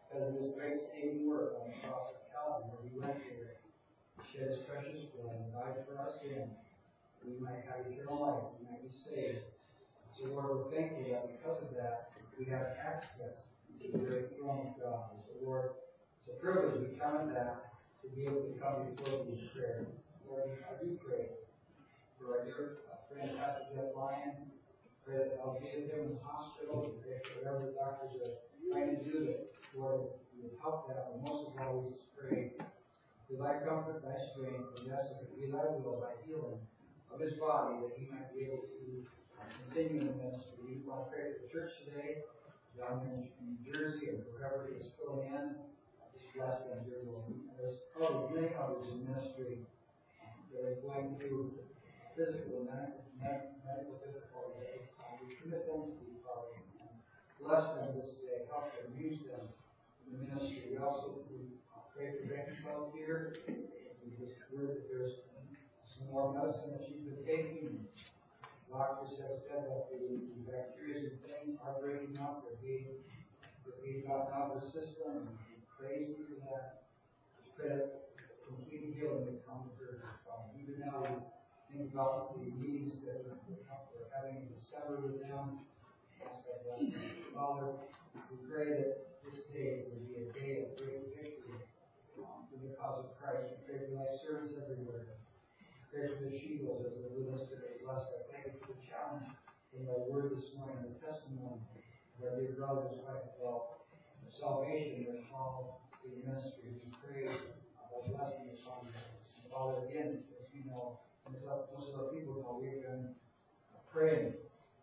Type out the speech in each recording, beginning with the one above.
because of his great saving work on the cross of Calvary, where he went there, shed his precious blood, and died for our sins, that we might have eternal life, we might be saved. So, Lord, we're thankful that because of that, we have access to the great throne of God. So, Lord, it's a privilege we count that to be able to come before you in prayer. Lord, I do pray for our dear friend, Pastor Jeff Lyon. Pray that I'll be with him in the hospital. Pray for whatever the doctors are trying to do, that, Lord, you would help that. But most of all, we just pray for thy comfort, thy strength, and yes, if it be thy will, thy healing of his body, that he might be able to continue in the ministry. We want to pray for the church today, down in New Jersey, and wherever he is filling in. Just bless them, dear Lord. There's probably many others in ministry that are going through physical and medical difficulties at this time. We commit them to you, Father, and bless them this day. Help them, use them in the ministry. We also pray for Becky here. We just heard that there's some more medicine that she's been taking. Doctors have said that the bacteria and things are breaking up. They're being gotten out of the system. And we praise you for that. Just pray that complete healing would come to her. Even now, we think about the meetings that we're having in December with them. Ask that blessing. Father, we pray that this day would be a day of great victory for the cause of Christ. We pray for thy servants everywhere. Pray for the Shields as they're with us today. Bless them. Thank you for the challenge in thy word this morning, the testimony of our dear brothers fight about the salvation that call to the ministry. We pray about blessing upon them. And Father, again, as you know, and as most of our people know, we've been praying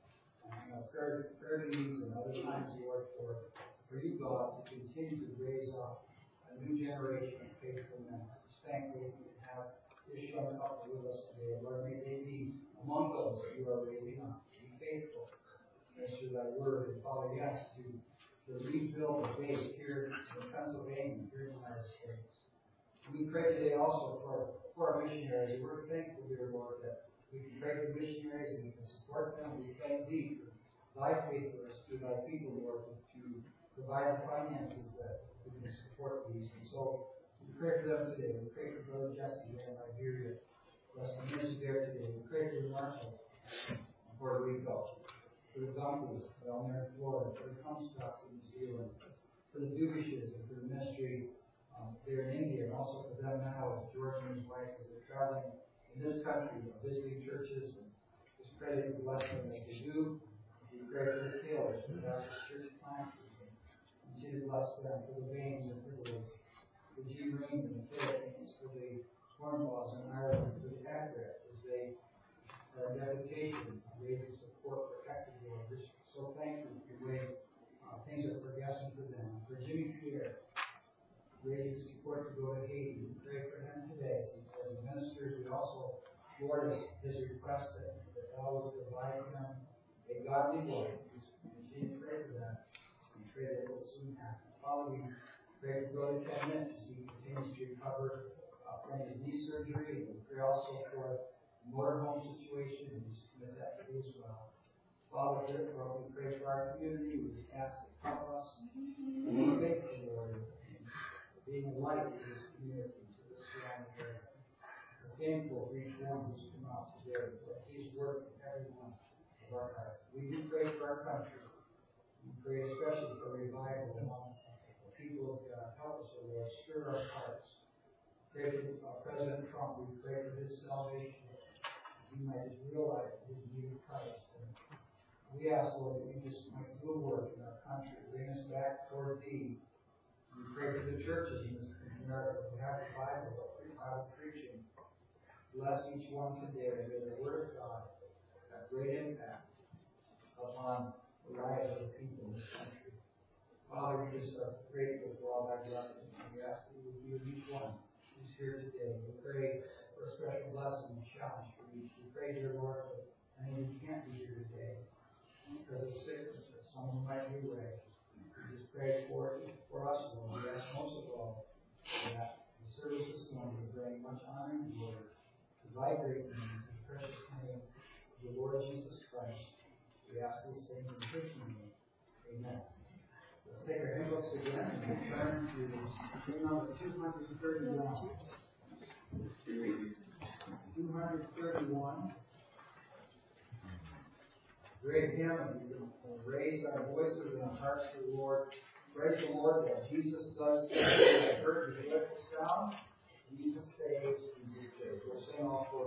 prayer meetings and other times, Lord, for you, God, to continue to raise up a new generation of faithful men. Just thankful to have this young couple with us today. Lord, may they be among those that you are raising up. Be faithful as to thy word. And Father, yes, to rebuild the base here in Pennsylvania, here in the United States. And we pray today also for our missionaries. We're thankful, dear Lord, that we can pray for missionaries and we can support them. We thank thee for thy faithfulness to thy people, Lord, to provide the finances that we can support these. And so we pray for them today. We pray for Brother Jesse there in Liberia. Bless the ministry there today. We pray for the Marshall in Puerto Rico. For the Dunklys down there in Florida. For the Comstocks in New Zealand. For the Dugishes and for the ministry there in India. And also for them now as George and his wife as they're traveling in this country, visiting churches. And just pray that you bless them as they do. We pray for the Taylors, for the Baptist church planters. Continue to bless them for the Baines and for the G. Rain in the Philippines, for the Cornwalls in Ireland, for the Agrets as they are in deputation, raising support for Ecuador. We're so thankful for the way things are progressing for them. For Jimmy Pierre, raising support to go to Haiti. We pray for him today as ministers. We also, Lord, his request that thou would provide him a godly life. We continue to pray for that. We pray that it will soon happen. Father, we pray for Brother Kevin as he continues to recover from his knee surgery. We pray also for the motorhome situation, and we submit that to you as well. Father, we pray for our community. We just ask that cover us and be faithful, Lord, being a light to this community, to this surrounding area. We're thankful for each one who's come out today, for his work in every one of our hearts. We do pray for our country. We pray especially for revival among the people of God. Help us, O Lord, stir our hearts. Pray for President Trump. We pray for his salvation. He might just realize his need of Christ. And we ask, Lord, that you just might do a work in our country, bring us back toward thee. We pray for the churches in America who have the Bible preaching. Bless each one today, and may the Word of God have great impact upon the lives of the people in this country. Father, we just are grateful for all thy blessings, and we ask that you would be with each one who's here today. We pray for a special blessing and challenge for each. We pray, dear Lord, that any who can't be here today because of sickness or someone might be away. We just pray for us, Lord. We ask most of all that the service this morning will bring much honor and glory to thy great name, in the precious name of the Lord Jesus Christ. We ask these things in his name. Amen. take our hymn books again and turn to hymn number 231. 231. Great hymn, and we can raise our voices and our hearts to the Lord. Praise the Lord that Jesus does save. I heard the joyful sound. Jesus saves, Jesus saves. We'll sing all four of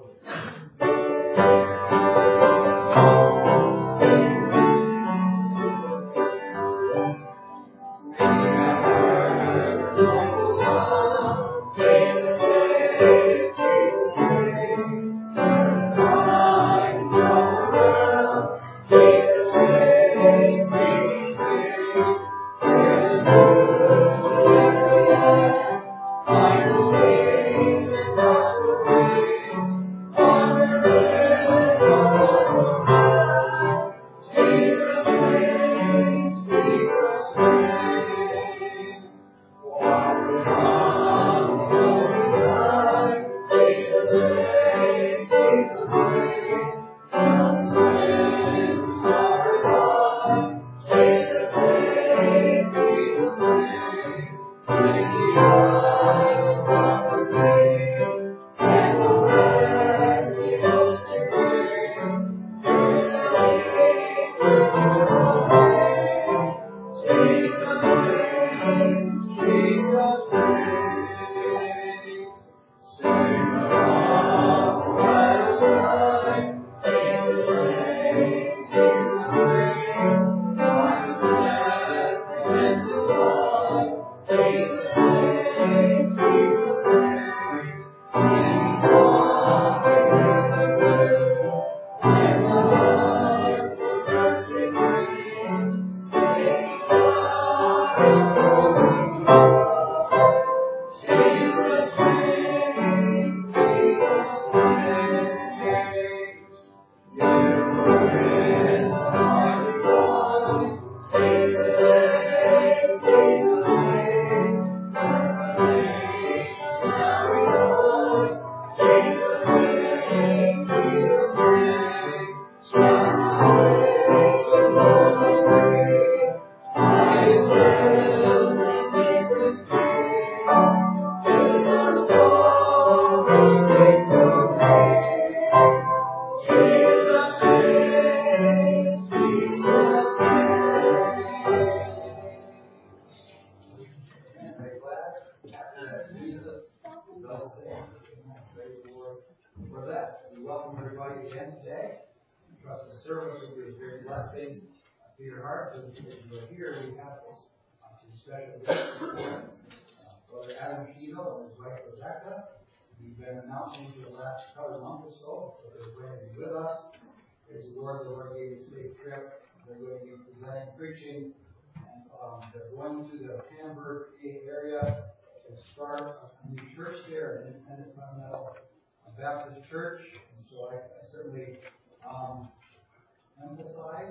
preaching, and they're going to the Hamburg area to start a new church there, an independent fundamental Baptist church. And so I certainly empathize.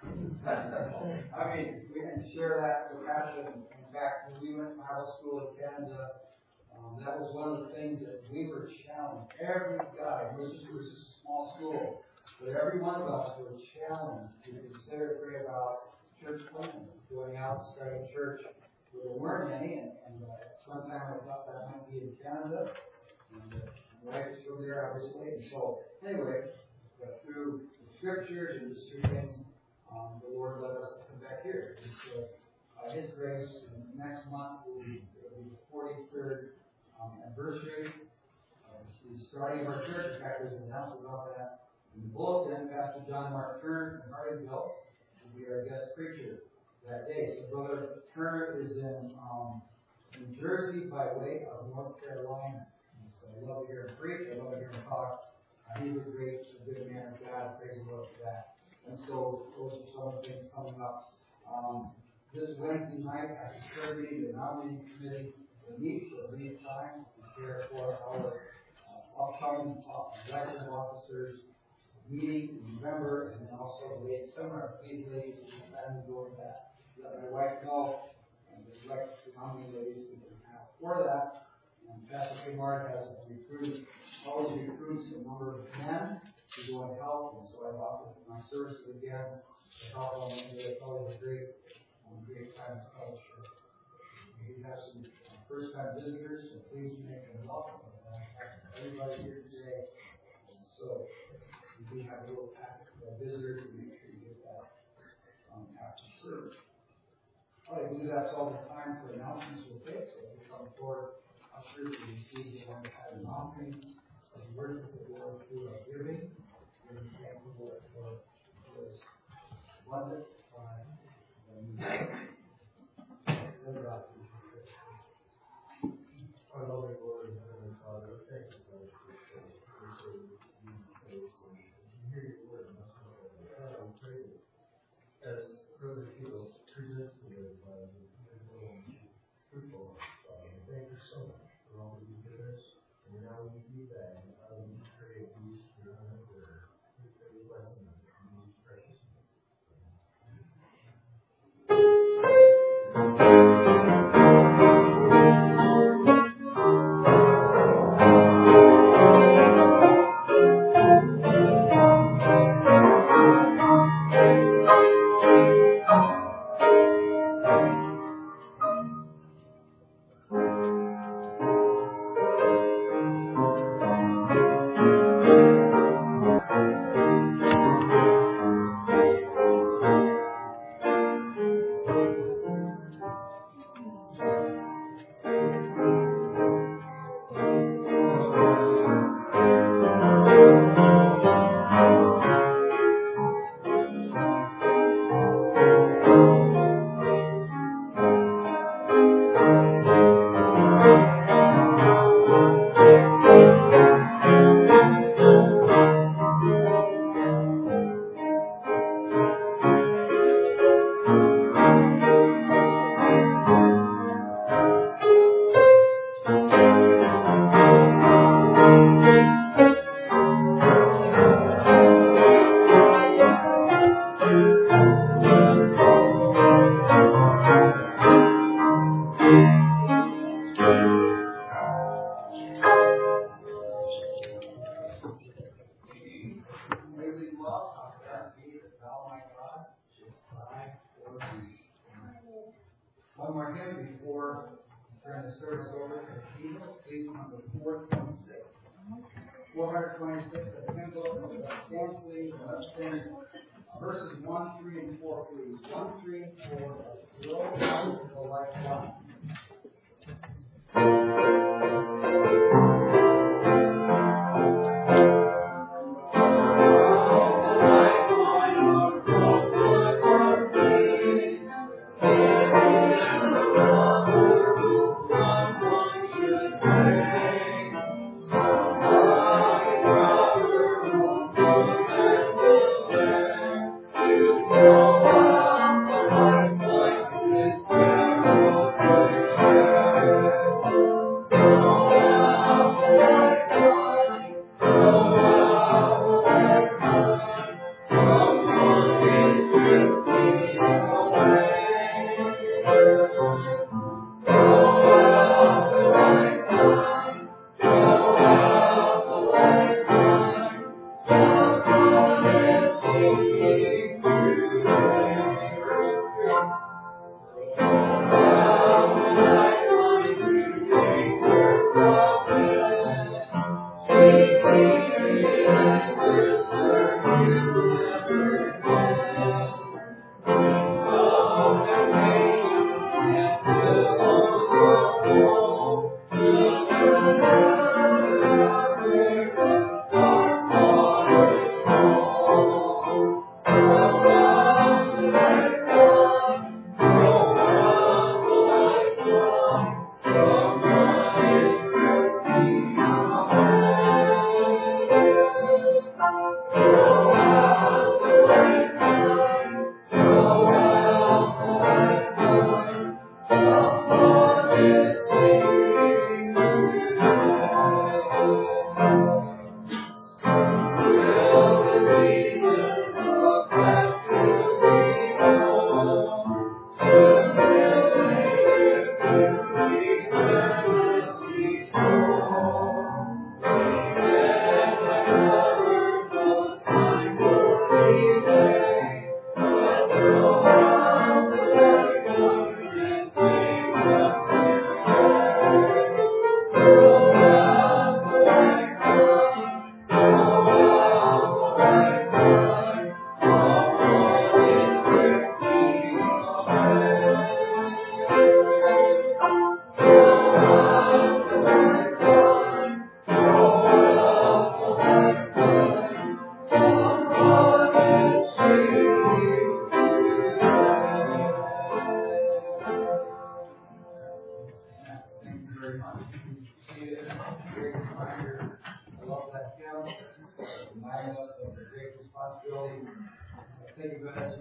I mean, we can share that with passion. In fact, when we went to Bible school in Canada, that was one of the things that we were challenged. Every guy, it was just a small school, but every one of us were challenged to consider praying about church planting, going out and starting a church where there weren't any, and at some time I thought that might be in Canada, and my wife is from there, obviously, and so, anyway, through the scriptures and just through things, the Lord led us to come back here. And so, by His grace, next month will be the 43rd anniversary of the starting of our church. In fact, there's an announcement about that in the bulletin. Pastor John Mark Turner from Hardingville will be our guest preacher that day. So Brother Turner is in New Jersey by way of North Carolina. And so I love to hear him preach. I love to hear him talk. He's a good man of God. Praise the Lord for that. And so those are some of the things coming up. This Wednesday night after prayer meeting, the nominating committee will meet for a brief time to prepare for our upcoming election of officers meeting in November, and then also the late summer. Please, ladies, plan to go to that. Let my wife know, and direct how many ladies we can have for that. And Pastor Kmart has always recruits a number of men to go and help, and so I've offered my services again to help on that. It's always a great a great time of fellowship. We have some first-time visitors, so please make them welcome. Everybody here today. So we do have a little packet for visitors to make sure you get that after service. All right, I believe that's all the time for announcements we'll take. So as we come forward, ushers will receive the one kind of offering as we worship the Lord through our giving. We're thankful for His abundance. Our loving Lord and Heavenly Father, thank you for this day. We hear your word and that's what we pray as Brother Hugh presents the word, Father, fruitful. Thank you so much for all that you've given us, and now we give back. Father, we pray these for your honor. We pray your blessing on these precious name. One more hymn before we turn the service over to the people. Please, number 426. 426 of the hymn book. Stand, please, and let's sing verses 1, 3, and 4, please. 1, 3, and 4. Grow out like one. This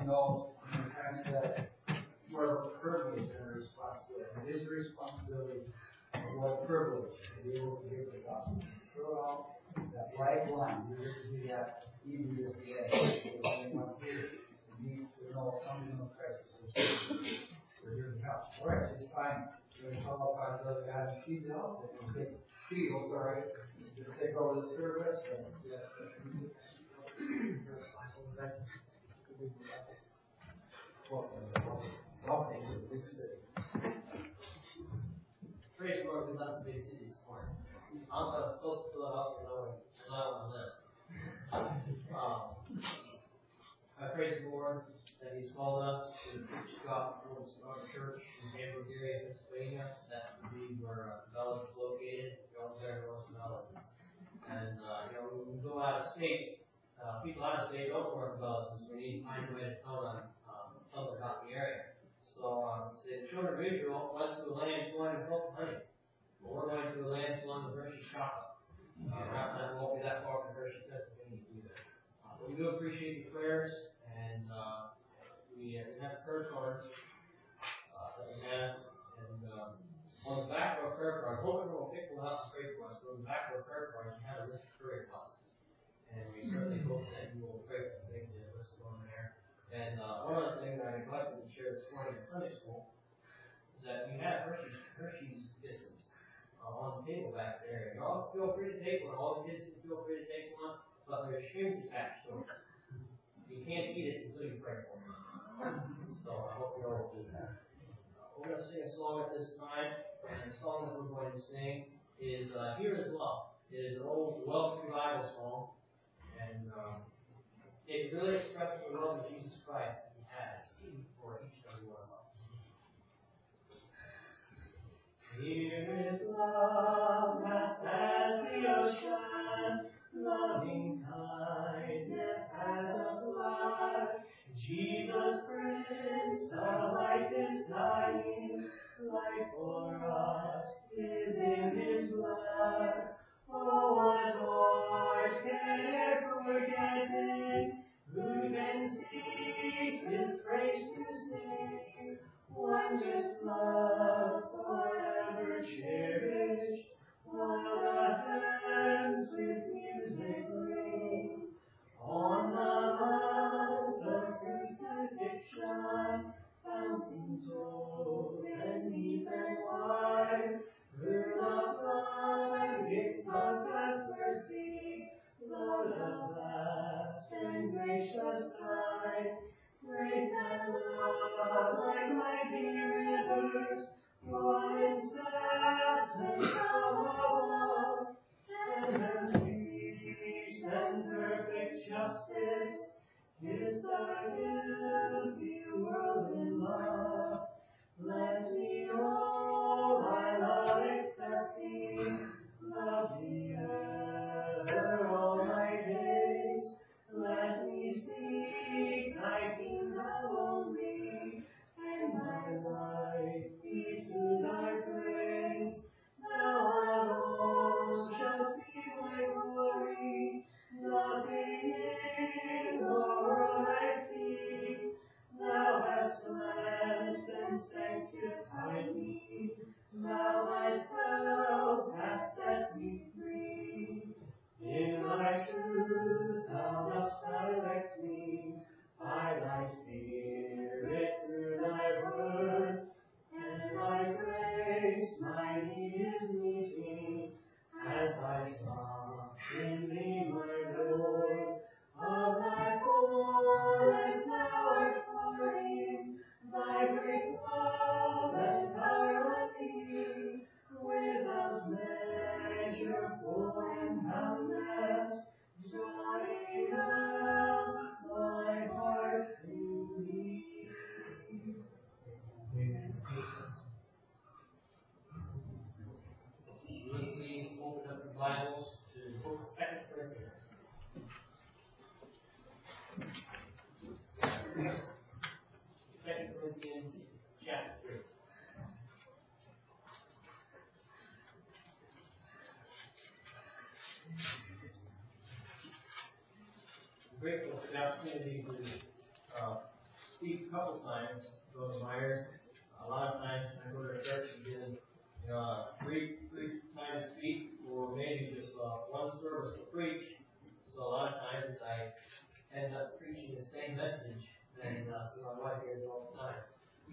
know, in the past that what a privilege and a responsibility. It is a responsibility, but what a privilege to be able to give the gospel. Throw out that lifeline. We get to do that even this day. Anyone here needs to know something of Christ. We're here to help. All right, it's time. We're going to call upon Brother Adam Fiedel. Fiedel, sorry. To take over the service. Praise the Lord, we left the big city this morning. I was supposed to fill it up, and I want to live. I praise the Lord that He's called us to preach the gospel to our church in Hamburg area, Pennsylvania. That would be where Bellis is located. There knows Bellis. And when we go out of state, people out of state don't know where Bellis is. We need to find a way to tell them about the area. So, the children of Israel went to a land flowing with milk and honey. Well, we're going to a land flowing with Hershey chocolate. That won't be that far from Hershey, Pennsylvania either. But we do appreciate the prayers, and we have prayer cards that we have. And on the back of our prayer cards, hoping we'll pick one out and pray for us, but on the back of our prayer cards, we have a list of prayer boxes. And we certainly hope that you will pray for the things that are listed on there. And one other thing that I neglected to share this morning in Sunday school is that we have Hershey's Kisses on the table back there. Y'all feel free to take one. All the kids can feel free to take one, but there's strings attached to it. You can't eat it until you pray for it. So I hope you all will do that. We're going to sing a song at this time, and the song that we're going to sing is Here Is Love. It is an old Welcome Revival song, and it really expresses the love of Jesus Christ that He has for each and every one of us. Here is love, vast as the ocean, loving kindness as a flood. Jesus Prince, our life is dying, life for us is in His blood. Oh, what Lord can forget Him? Who can cease His praise to sing? Wondrous love forever cherished, while the heavens with music ring. On the mount of crucifixion, fountains roll and deep and wide, through the floodgates of God's mercy, flood of vast and gracious tide. Grace and love like mighty rivers, flow incessant from above, and peace and perfect justice is the guilty world in love. Let me all I love accepting, love Thee ever all my days. Let me seek Thy kingdom only, and my life be to Thy praise. Thou alone shalt be my glory, nothing in the world I seek. Thou hast cleansed and sanctified me, Thou Thyself hast set me free. In Thy truth Thou dost direct me, by Thy Spirit through Thy word, and Thy grace my need is meeting, as I trust in Thee, my Lord. Of Thy fullness Thou art pouring, Thy great love and power on me, without measure, full and boundless, drawing up my heart to Thee. Please open up your Bibles to the book of 2 Corinthians. 2 Corinthians chapter 3. I'm grateful for the opportunity to speak a couple times, go to Myers. A lot of times I go to church and get three times speak, or maybe just one service to preach. So a lot of times I end up preaching the same message, and so my wife hears it all the time.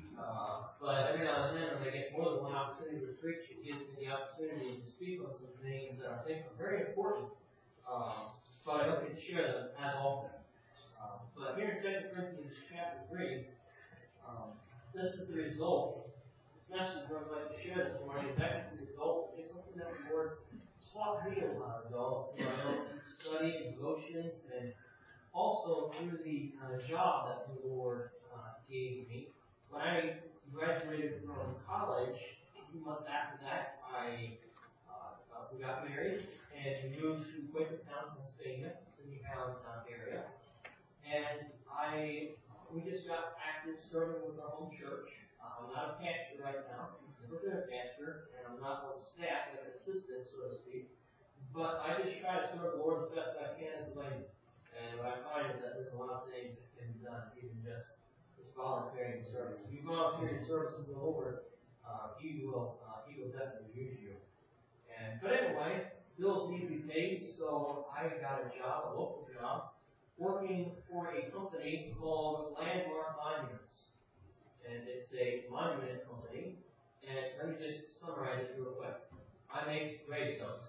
But every now and then, when I get more than one opportunity to preach, it gives me the opportunity to speak on some things that I think are very important. But I don't get to share them as often. But here in 2 Corinthians chapter 3, this is the result. This message that I'd like to share this morning is actually the result. It's something that the Lord taught me a while ago through my own study and devotions, and also through the job that the Lord gave me. When I graduated from college, a few months after that, we got married and we moved to Quakertown, Pennsylvania, Citytown area. And we just got active serving with our home church. I'm not a pastor right now. I've never been a pastor, and I'm not on staff, like an assistant, so to speak. But I just try to serve the Lord as best I can as a layman. And what I find is that there's a lot of things that can be done, even just volunteering service. If you volunteer your services to the Lord, He will definitely use you. But anyway, bills need to be paid, so I got a job, a local job, working for a company called Landmark Monuments. And it's a monument company. And let me just summarize it real quick. I make gravestones.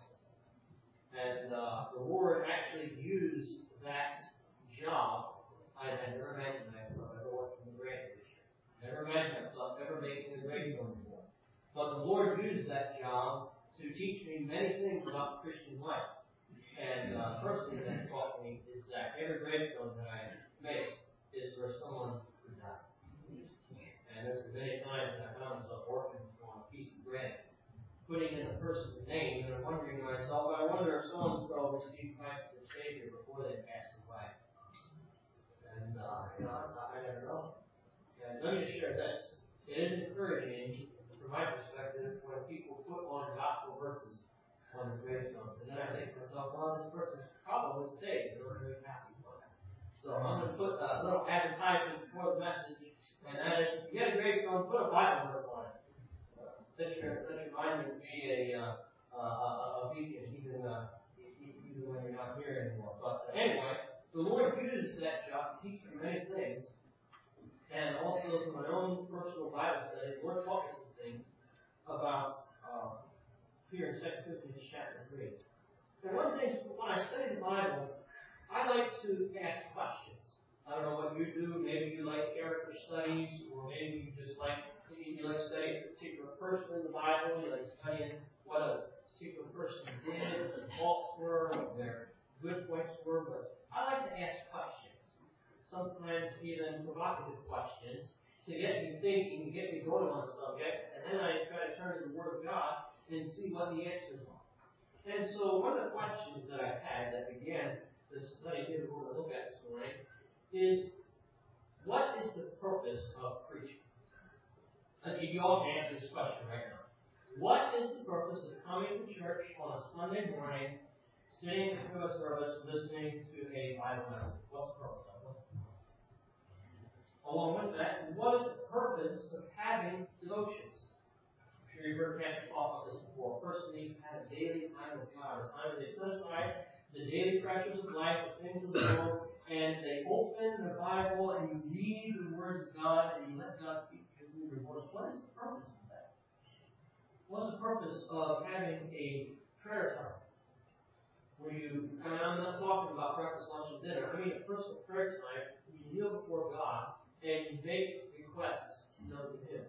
And the Lord actually used that job. I had never imagined myself ever working in the grave industry. Never imagined myself ever making a gravestone before. But the Lord used that job to teach me many things about the Christian life. And first thing that He taught me is that every gravestone that I make is for someone who died. And there's been many times that I found myself working on a piece of granite, putting in a person's name, and I'm wondering to myself, I wonder if so-and-so received Christ as their Savior before they passed away. And, I never know. And let me just share this. It is encouraging, from my perspective, when people put on gospel verses on the gravestone. And then I think to myself, well, this person is probably saved. They're very happy for that. So I'm going to put a little advertisement before the message, and that is, if you get a gravestone, put a Bible verse on it. Let your monument be a beacon, even when you're not here anymore. But anyway, the Lord uses that job to teach me many things. And also through my own personal Bible study, the Lord taught me some things about here in 2 Corinthians chapter 3. And one thing, when I study the Bible, I like to ask questions. I don't know what you do. Maybe you like character studies, or maybe you just like studying a particular person in the Bible. You like studying what a particular person did, what their faults were, what their good points were. But I like to ask questions. Sometimes even provocative questions, to get me thinking, to get me going on a subject, and then I try to turn to the Word of God and see what the answers are. And so one of the questions that I had that began this study here we're going to look at this morning is, what is the purpose of preaching? You all can answer this question right now. What is the purpose of coming to church on a Sunday morning, sitting through a service, listening to a Bible message? What's the purpose of it? Along with that, what is the purpose of having devotions? I'm sure you've heard Pastor talk about this before. A person needs to have a daily time with God, a time where they set aside the daily pressures of life, the things of the world, and they open the Bible and you read the words of God and you let God speak to you. What is the purpose of that? What's the purpose of having a prayer time? Where I'm not talking about breakfast, lunch, and dinner. I mean a personal prayer time where you kneel before God and you make requests known to Him.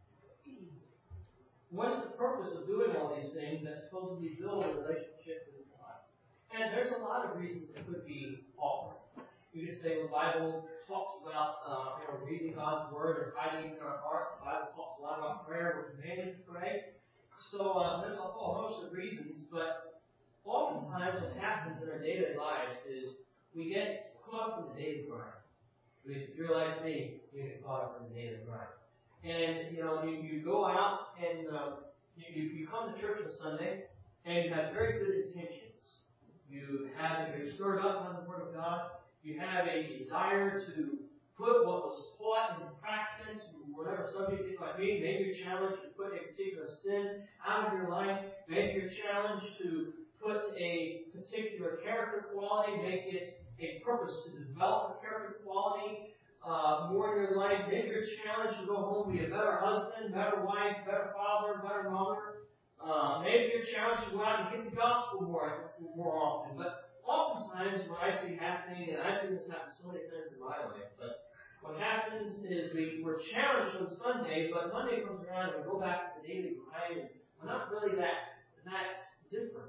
What is the purpose of doing all these things that supposedly build a relationship with God? And there's a lot of reasons it could be offered. You could say the Bible talks about reading God's Word or hiding in our hearts. The Bible talks a lot about prayer. We're commanded to pray. So there's a whole host of reasons, but oftentimes what happens in our daily lives is we get caught up in the daily grind. At least if you're like me, you get caught up in the daily grind. And, you go out and you come to church on Sunday and you have very good intentions. You're stirred up by the Word of God. You have a desire to put what was taught into practice, whatever subject it might be. Maybe you're challenged to put a particular sin out of your life. Maybe you're challenged to put a particular character quality, make it a purpose to develop a character quality more in your life. Maybe you're challenged to go home, be a better husband, better wife, better father, better mother. Maybe you're challenged to go out and get the gospel more often. But oftentimes what I see happening, and I've seen this happen so many times in my life, but what happens is we're challenged on Sunday, but Monday comes around and we go back to the daily grind, and we're not really that different.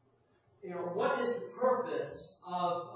What is the purpose of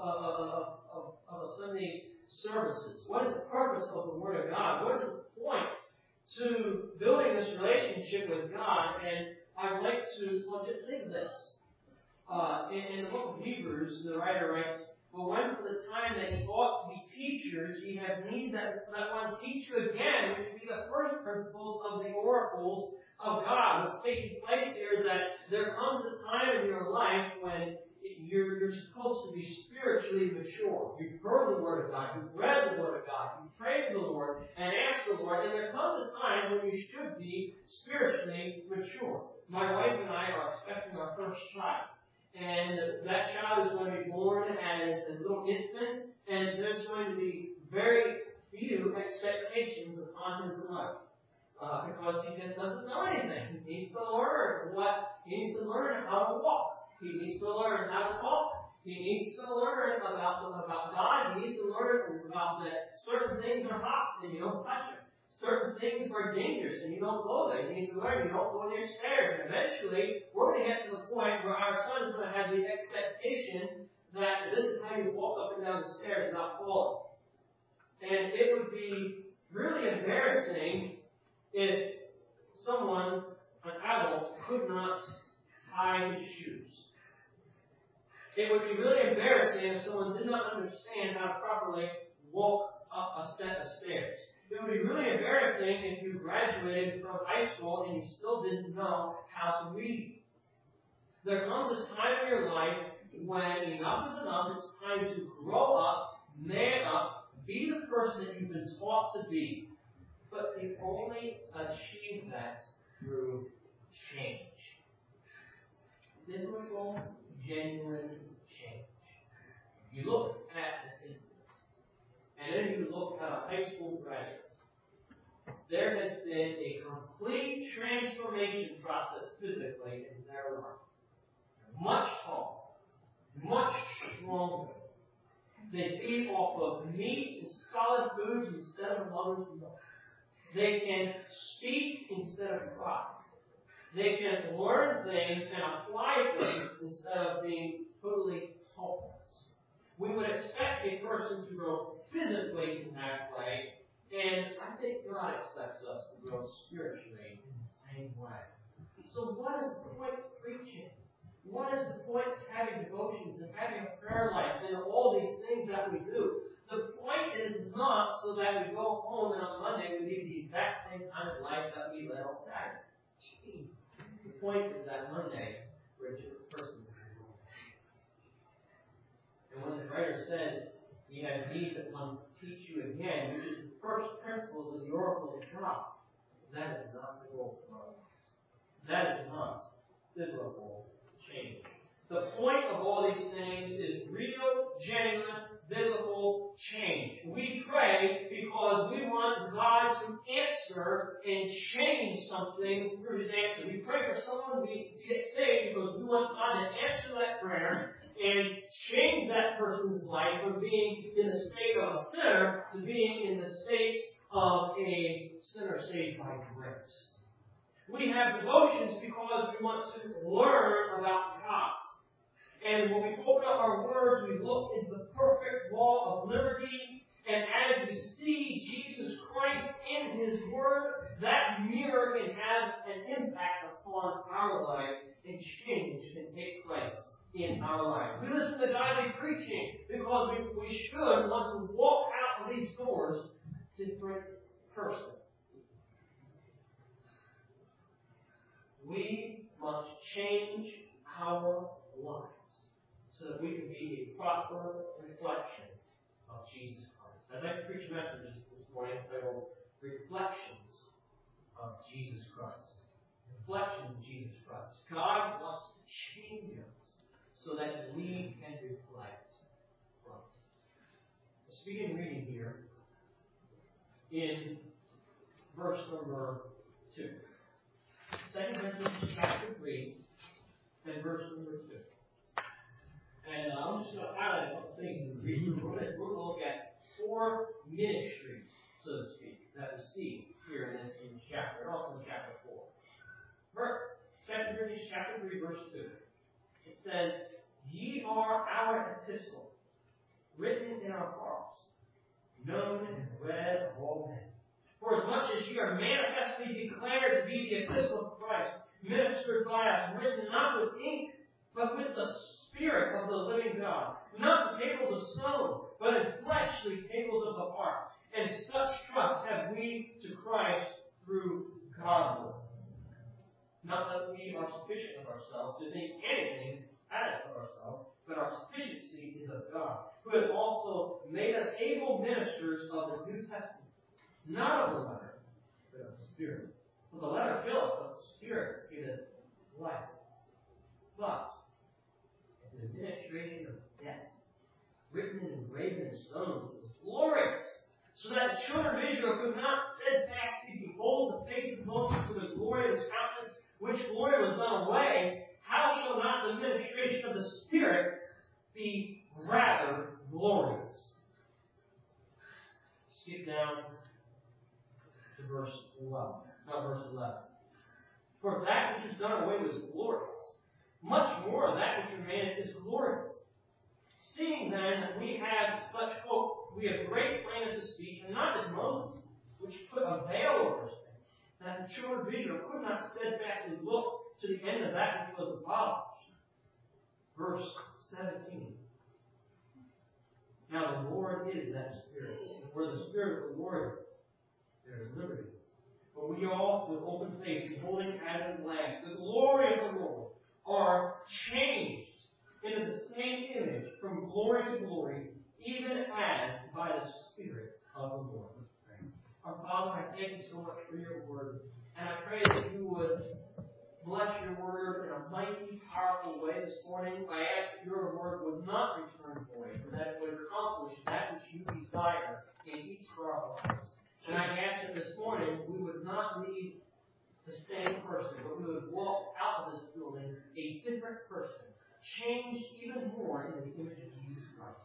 a Sunday services? What is the purpose of the Word of God? What is the point to building this relationship with God? And I'd like to just think of this. In the book of Hebrews, the writer writes, "But when for the time that ye ought to be teachers, ye have need that one teach you again, which be the first principles of the oracles of God." What's taking place here is that there comes a time in your life when you're supposed to be spiritually mature. You've heard the Word of God, you've read the Word of God, you've prayed to the Lord and asked the Lord, and there comes a time when you should be spiritually mature. My wife and I are expecting our first child. And that child is going to be born as a little infant, and there's going to be very few expectations upon his life. Because he just doesn't know anything. He needs to learn how to walk. He needs to learn how to talk. He needs to learn about God. He needs to learn about that certain things are hot and you don't touch them. Certain things are dangerous and you don't go there. He needs to learn you don't go near stairs. And eventually, we're going to get to the point where our son is going to have the expectation that this is how you walk up and down the stairs without falling. And it would be really embarrassing if someone, an adult, could not tie his shoes. It would be really embarrassing if someone did not understand how to properly walk up a set of stairs. It would be really embarrassing if you graduated from high school and you still didn't know how to read. There comes a time in your life when enough is enough. It's time to grow up, man up, be the person that you've been taught to be. But you only achieve that through change. Biblical, genuine change. You look at an infant, and then you look at a high school graduate. There has been a complete transformation process physically in their life. Much taller, much stronger. They feed off of meat and solid foods instead of mother's milk. They can speak instead of cry. They can learn things and apply things instead of being totally helpless. We would expect a person to grow physically in that way, and I think God expects us to grow spiritually in the same way. So what is the point of preaching? What is the point of having devotions and having a prayer life and all these things that we do? The point is not so that we go home and on Monday we lead the exact same kind of life that we led on Saturday. The point is that Monday we're a different person. And when the writer says, "Ye have need that one teach you again," which is the first principles of the oracles of God, that is not the goal of our lives. That is not biblical change. The point of all these things is real, genuine, biblical change. We pray because we want God to answer and change something through His answer. We pray for someone to get saved because we want God to answer that prayer and change that person's life from being in the state of a sinner to being in the state of a sinner saved by grace. We have devotions because we want to learn about God. And when we open up our words, we look into the perfect law of liberty. And as we see Jesus Christ in His Word, that mirror can have an impact upon our lives and change can take place in our lives. We listen to godly preaching because we should want to walk out of these doors a different person. We must change our lives so that we can be a proper reflection of Jesus Christ. I'd like to preach a message this morning titled Reflections of Jesus Christ. Reflections of Jesus Christ. God wants to change us so that we can reflect Christ. Let's begin reading here in verse number 2. 2 Corinthians chapter 3 and verse number 2. And I'm just going to highlight a couple things in the reading. We're going to look at 4 ministries, so to speak, that we see here in this chapter, and also in chapter 4. 2 Corinthians chapter 3, verse 2. It says, "Ye are our epistle, written in our hearts, known and read of all men. For as much as ye are manifestly declared to be the epistle of Christ, ministered by us, written not with ink, but with the Spirit of the living God, not in tables of stone, but in fleshly tables of the heart. And such trust have we to Christ through God. Not that we are sufficient of ourselves to think anything as of ourselves, but our sufficiency is of God, who has also made us able ministers of the New Testament, not of the letter, but of the Spirit. For the letter killeth, but the Spirit giveth life. But the administration of death, written and engraven in stones, was glorious, so that the children of Israel could not steadfastly behold the face of Moses for the glory of his countenance, which glory was done away. How shall not the administration of the Spirit be rather glorious?" Skip down to verse 11. "For that which is done away was glorious. Much more that which remaineth is glorious. Seeing then that we have such hope, we have great plainness of speech, and not as Moses, which put a veil over his face, that the children of Israel could not steadfastly look to the end of that which was abolished." Verse 17. "Now the Lord is that Spirit, and where the Spirit of the Lord is, there is liberty. But we all, with open face, beholding as in a glass the glory of the Lord, are changed into the same image from glory to glory, even as by the Spirit of the Lord." Our Father, I thank you so much for your word, and I pray that you would bless your word in a mighty, powerful way this morning. I ask that your word would not return void, but that it would accomplish that which you desire in each of our lives. And I ask that this morning we would not leave the same person, but we would walk out of this building a different person, changed even more in the image of Jesus Christ.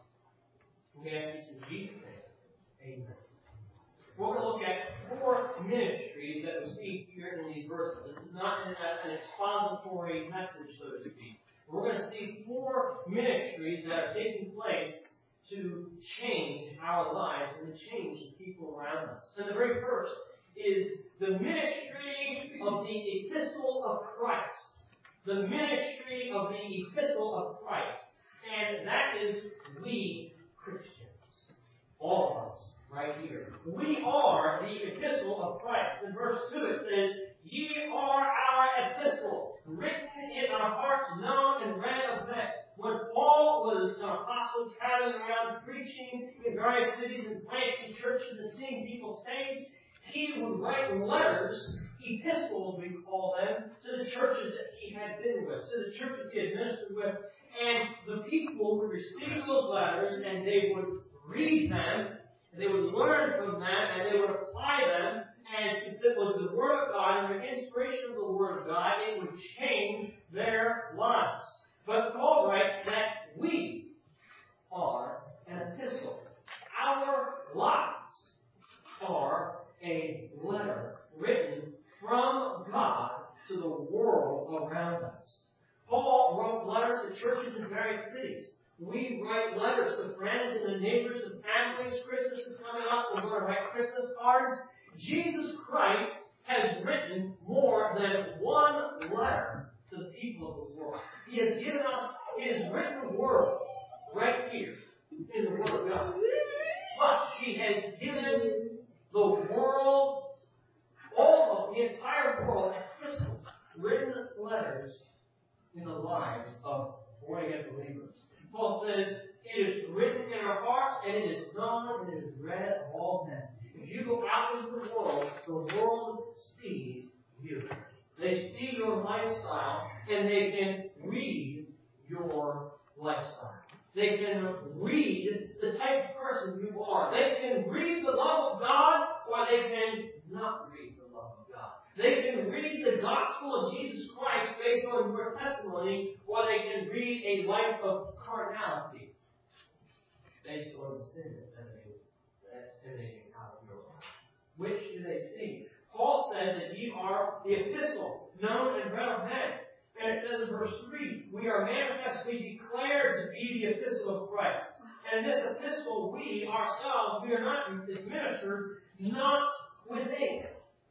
We ask this in Jesus' name. Amen. We're going to look at 4 ministries that we see here in these verses. This is not an expository message, so to speak. We're going to see 4 ministries that are taking place to change our lives and to change the people around us. And the very first is the ministry of the Epistle of Christ. The ministry of the Epistle of Christ. And that is we Christians. All of us, right here. We are the Epistle of Christ. In verse 2 it says, "Ye are our epistle, written in our hearts, known and read of men." When Paul was an apostle traveling around preaching in various cities and planting churches and seeing people saved, he would write letters, epistles we call them, to the churches that he had been with, to the churches he had ministered with. And the people would receive those letters and they would read them, and they would learn from them, and they would apply them. And since it was the Word of God and the inspiration of the Word of God, it would change their lives. But Paul writes that we are an epistle. Our lives are a letter written from God to the world around us. Paul wrote letters to churches in various cities. We write letters to friends and to neighbors and families. Christmas is coming up. We're going to write Christmas cards. Jesus Christ has written more than one letter to the people of the world. He has given us His written word right here in the Word of God. But He has given the world, almost the entire world, epistles, written letters in the lives of born-again believers. Paul says, It is written in our hearts, and it is known, and it is read of all men. If you go out into the world sees you. They see your lifestyle, and they can read your lifestyle. They can read the type of person you are. They can read the love of God, or they can not read the love of God. They can read the gospel of Jesus Christ based on your testimony, or they can read a life of carnality based on the sin that's emanating out of your life. Which do they see? Paul says that ye are the epistle, known and read of men. And it says in verse 3, we are manifestly declared to be the epistle of Christ. And this epistle, we ourselves, we are not, is ministered not with ink.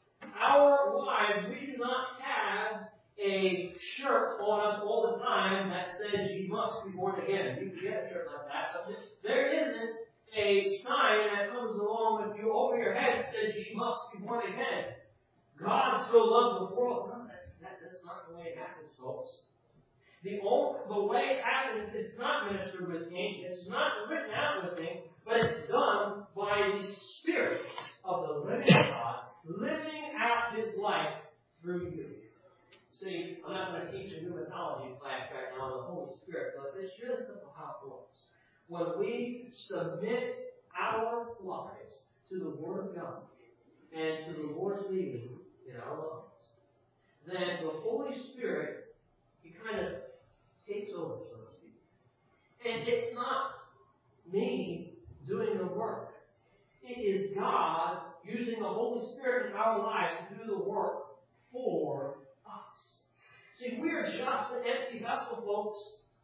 Our lives, we do not have a shirt on us all the time that says you must be born again. You can get a shirt like that. So there isn't a sign that comes along with you over your head that says you must be born again. God so loved the world. No, that's not the way it happens, folks. The way it happens, it's not ministered with ink, it's not written out with ink, but it's done by the Spirit of the living God living out His life through you. See, I'm not going to teach a pneumatology class right now on the Holy Spirit, but it's really simple how it works. When we submit our lives to the Word of God and to the Lord's leading in our lives, then the Holy Spirit, He kind of takes over, so to speak. And it's not me doing the work. It is God using the Holy Spirit in our lives to do the work for us. See, we are just an empty vessel, folks.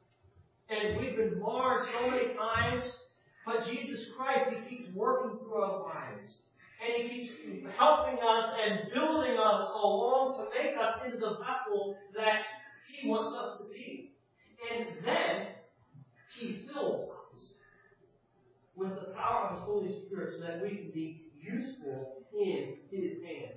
And we've been marred so many times. But Jesus Christ, He keeps working through our lives. And He keeps helping us and building us along to make us into the vessel that He wants us to be. And then He fills us with the power of His Holy Spirit so that we can be useful in His hands.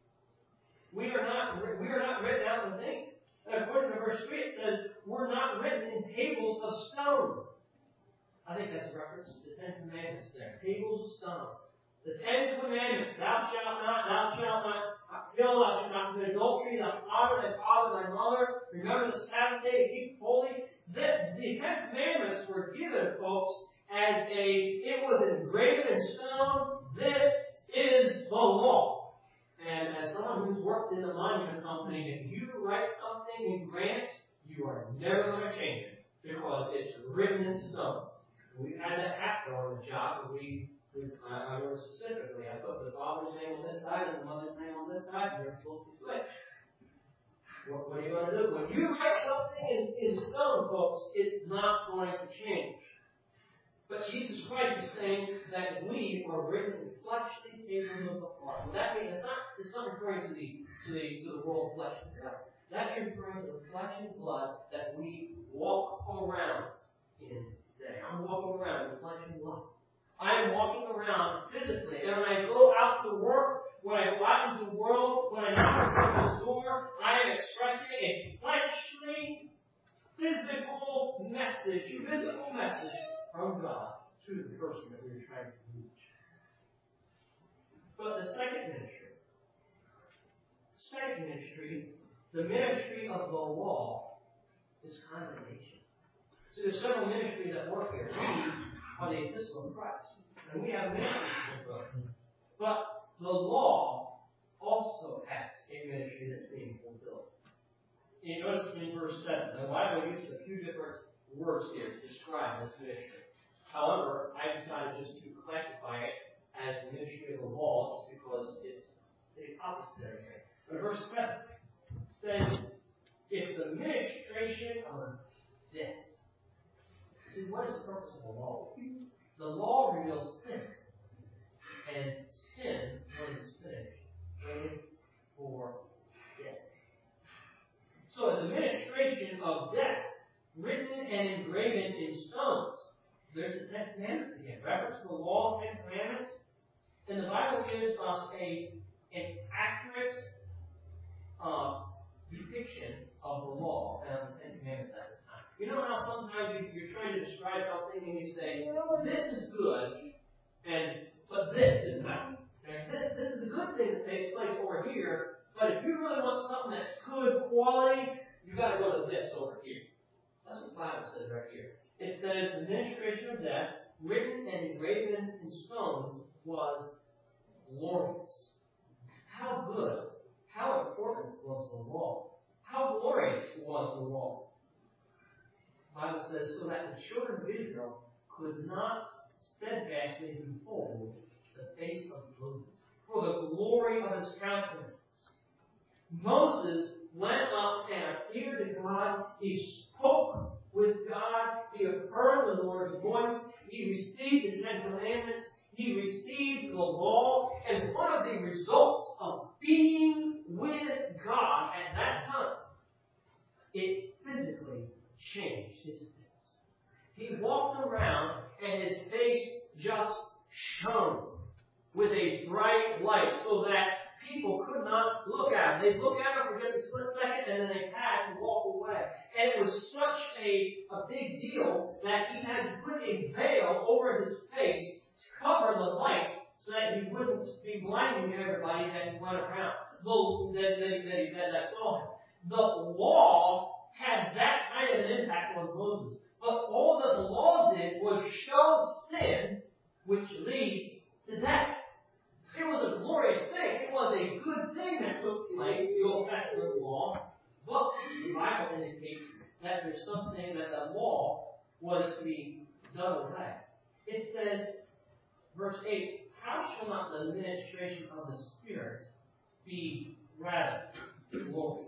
We are not written out with ink. And according to verse 3, it says, we're not written in tables of stone. I think that's a reference to the Ten Commandments there. Tables of stone. The Ten Commandments, thou shalt not kill, thou shalt not commit adultery, thou honor thy father, thy mother, remember the Sabbath day to keep holy. The Ten Commandments were given, folks, as it was engraved in stone. This is the law. And as someone who's worked in the monument company, if you write something in granite, you are never going to change it because it's written in stone. We had that hat on the job, and I wrote specifically, I put the father's name on this side and the mother's name on this side, and they're supposed to be switched. What are you going to do? When you write something in stone, folks, it's not going to change. But Jesus Christ is saying that we are written in fleshly tables of the heart. What that means, it's not referring to the world of flesh and blood. That's referring to the flesh and blood that we walk around in today. I'm walking around in flesh and blood. I am walking around physically. And when I go out to work, when I go out into the world, when I knock on someone's door, I am expressing a fleshly, physical message from God to the person that we're trying to reach. But the second ministry, the ministry of the law, is condemnation. So there's several ministries that work here. We are the epistle of Christ, and we have ministries in both. But the law also has a ministry that's being fulfilled. You notice in verse 7, the Bible uses a few different words here to describe this ministry. However, I decided just to classify it as the ministry of the law just because it's the opposite of everything. But verse 7 says, it's the ministration of death. See, what is the purpose of the law? The law reveals sin. And sin, when it's finished, waiting for death. So the ministration of death, written and engraven in stones. There's the Ten Commandments again. Reference to the law, Ten Commandments. And the Bible gives us an accurate depiction of the law and of the Ten Commandments at this time. You know how sometimes you're trying to describe something and you equality, you got to go to this over here. That's what the Bible says right here. It says the ministration of death, written and engraven in stones, was glorious. How good, how important was the law? How glorious was the law? The Bible says, so that the children of Israel could not steadfastly behold the face of Moses, for the glory of his countenance. Moses went up and appeared to God. He spoke with God. He heard the Lord's voice. He received the Ten Commandments. He received the law. And one of the results of being with God at that time, it physically changed his face. He walked around and his face just shone with a bright light so that people could not look at him. They'd look at him for just a split second and then they had to walk away. And it was such a big deal that he had to put a veil over his face to cover the light so that he wouldn't be blinding everybody that went around, that saw him. The law had that kind of an impact on Moses. But all that the law did was show sin, which leads to death. It was a glorious thing. It was a good thing that took place, the Old Testament law. But the Bible indicates that there's something that the law was to be done away. It says, verse 8, how shall not the ministration of the Spirit be rather glorious?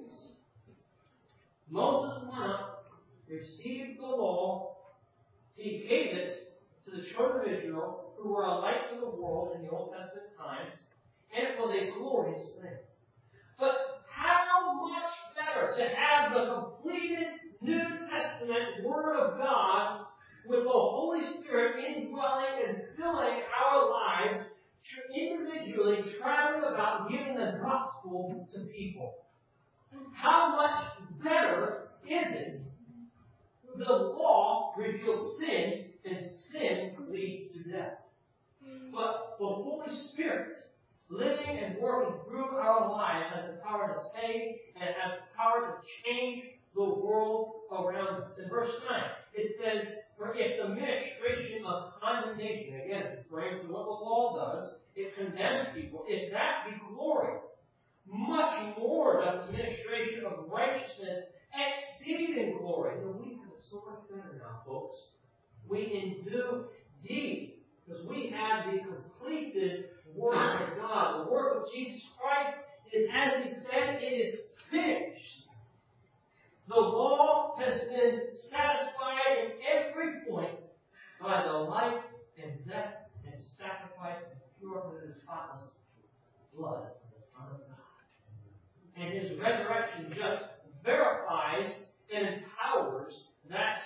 Moses went up, received the law, he gave it to the children of Israel, who were a light to the world in the Old Testament times, and it was a glorious thing. But how much better to have the completed New Testament Word of God with the Holy Spirit indwelling and filling our lives, individually traveling about giving the gospel to people. How much better is it? The law reveals sin, and sin leads to death. But the Holy Spirit, living and working through our lives, has the power to save and has the power to change the world around us. In verse 9, it says, for if the ministration of condemnation, again, referring to what the law does, it condemns people. If that be glory, much more does the ministration of righteousness exceed in glory. And we have it so much better now, folks. We indeed, because we have the completed work of God. The work of Jesus Christ is, as he said, it is finished. The law has been satisfied in every point by the life and death and sacrifice and pure and spotless blood of the Son of God. And his resurrection just verifies and empowers that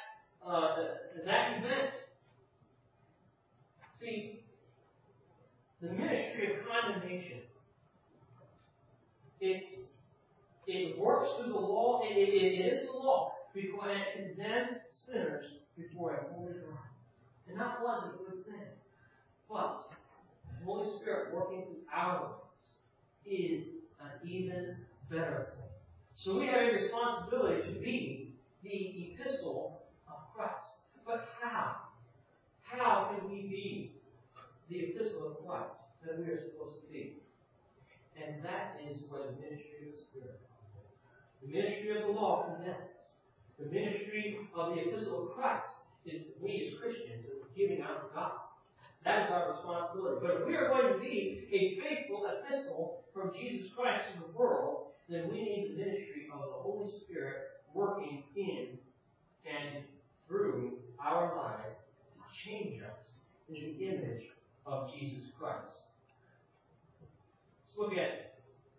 event. See, the ministry of condemnation, it works through the law, it is the law, because it condemns sinners before a holy God. And that was a good thing. But the Holy Spirit working through our lives is an even better thing. So we have a responsibility to be the epistle of Christ. But how? How can we be the epistle of Christ that we are supposed to be? And that is where the ministry of the Spirit comes in. The ministry of the law condemns. The ministry of the epistle of Christ is we as Christians that are giving out the gospel. That is our responsibility. But if we are going to be a faithful epistle from Jesus Christ to the world, then we need the ministry of the Holy Spirit working in and through our lives to change us in the image of Jesus Christ. Let's look at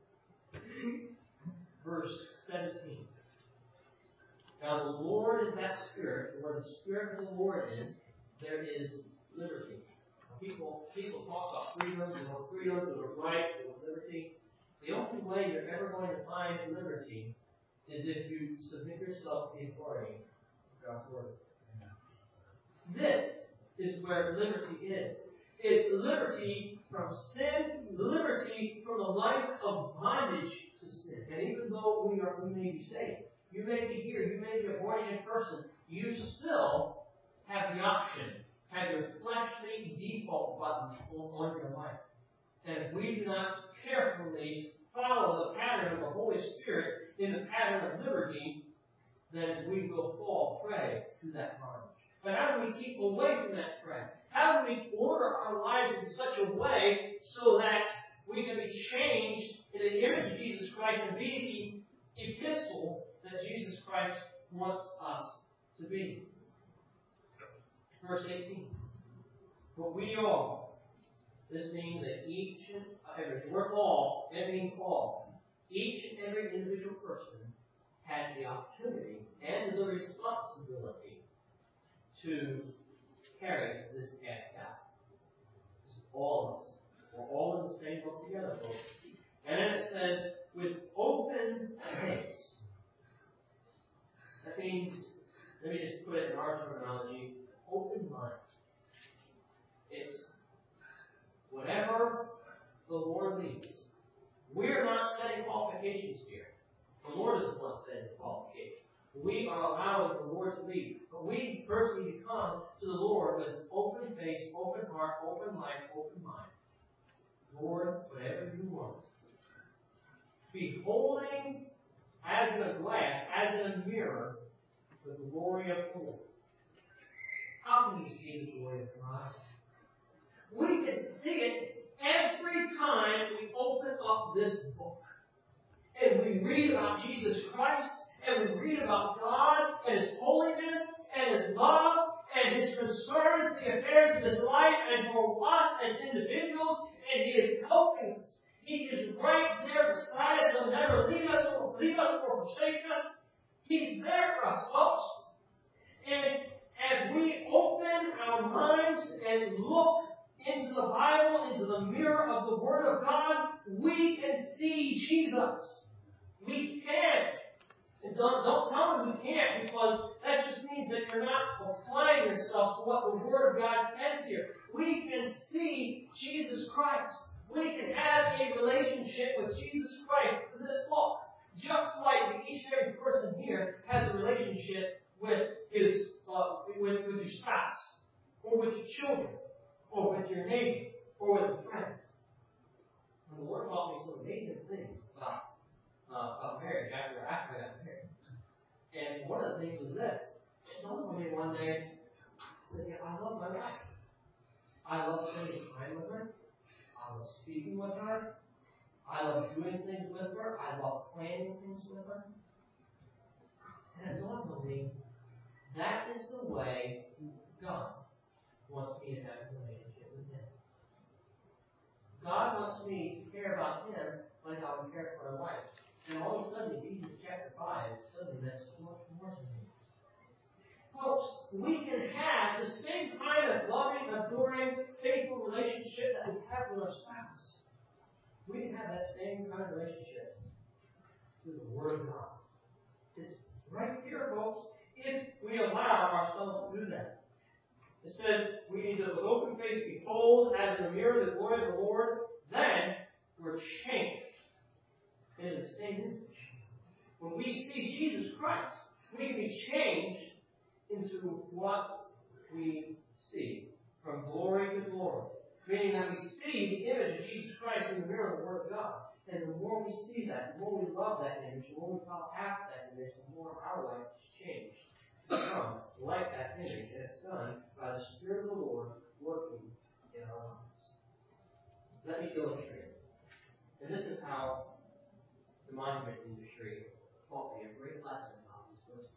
verse 17. Now the Lord is that Spirit. Where the Spirit of the Lord is, there is liberty. People talk about freedom, freedoms, rights, liberty. The only way you're ever going to find liberty is if you submit yourself to the authority of God's Word. This is where liberty is. It's liberty from sin, liberty from the life of bondage to sin. And even though we may be saved, you may be here, you may be a born-again person, you still have the option, have your fleshly default button on your life. And if we do not carefully follow the pattern of the Holy Spirit in the pattern of liberty, then we will fall prey to that bondage. But how do we keep away from that prey? How do we order our lives in such a way so that we can be changed in the image of Jesus Christ and be the epistle that Jesus Christ wants us to be? Verse 18. But we all, this means that each and every, the word all, it means all. Each and every individual person has the opportunity and the responsibility to carry this cast out. All of us. We're all in the same boat together, folks. And then it says, with open face. That means, let me just put it in our terminology, open mind. It's whatever the Lord leads. We're not setting qualifications here. The Lord is the one setting the qualifications. We are allowing the Lord to lead. But we personally need to come to the Lord with open face, open heart, open life, open mind. Lord, whatever you want. Beholding as in a glass, as in a mirror, the glory of the Lord. How can you see the glory of God? We can see it every time we open up this book. And we read about Jesus Christ, and we read about God and His holiness and His love and His concern for the affairs of this life and for us as individuals, and He is helping us. He is right there beside us. He'll never leave us or forsake us. He's there for us, folks. And as we open our minds and look into the Bible, into the mirror of the Word of God, we can see Jesus. We can. And don't tell me we can't, because that just means that you're not applying yourself to what the Word of God says here. We can see Jesus Christ. We can have a relationship with Jesus Christ through this book. Just like each and every person here has a relationship with his with your spouse, or with your children, or with your neighbor, or with a friend. And the Lord taught me some amazing things about marriage after I got married. And one of the things was this. Someone told me one day, said, yeah, I love my wife. I love spending time with her. I love speaking with her. I love doing things with her. I love planning things with her. And it dawned on me, that is the way God wants me to have a relationship with Him. God wants me to care about Him like I would care for my wife. And all of a sudden, Ephesians chapter 5, suddenly that's so much more to me. Folks, we can have the same kind of loving, adoring, faithful relationship that we have with our spouse. We can have that same kind of relationship through the Word of God. It's right here, folks, if we allow ourselves to do that. It says we need to, with open face, behold as in a mirror the glory of the Lord. Then we're changed into the same image. When we see Jesus Christ, we can be changed into what we see, from glory to glory. Meaning that we see the image of Jesus Christ in the mirror of the Word of God. And the more we see that, the more we love that image, the more we follow after that image, the more our life is changed to become like that image. And it's done by the Spirit of the Lord working in our lives. Let me illustrate. And this is how the monument industry taught me a great lesson about these verses.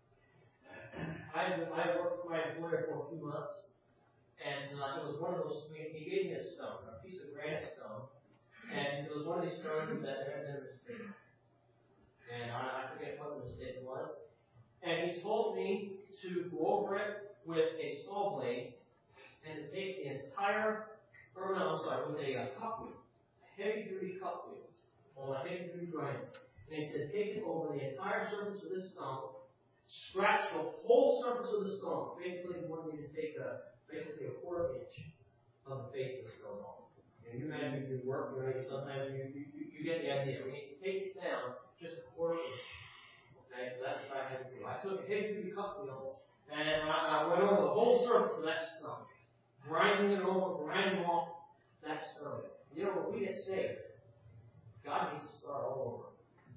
I worked with my employer for a few months, and it was one of those, he gave me a stone, a piece of granite stone, and it was one of these stones that there had been a mistake. And I forget what the mistake was. And he told me to go over it with a saw blade and to take the entire, with a cup wheel, a heavy-duty cup wheel, on a heavy-duty grinder. And he said, take it over the entire surface of this stone, scratch the whole surface of the stone. Basically, he wanted me to take basically a quarter inch of the face of the stone off. You imagine if you work, sometimes you get the idea. We need to take it down just a portion. Okay, so that's what I had to do. I took a heavy cup wheel and I went over the whole surface of that stone, grinding it over, grinding off that stone. You know, when we get saved, God needs to start all over.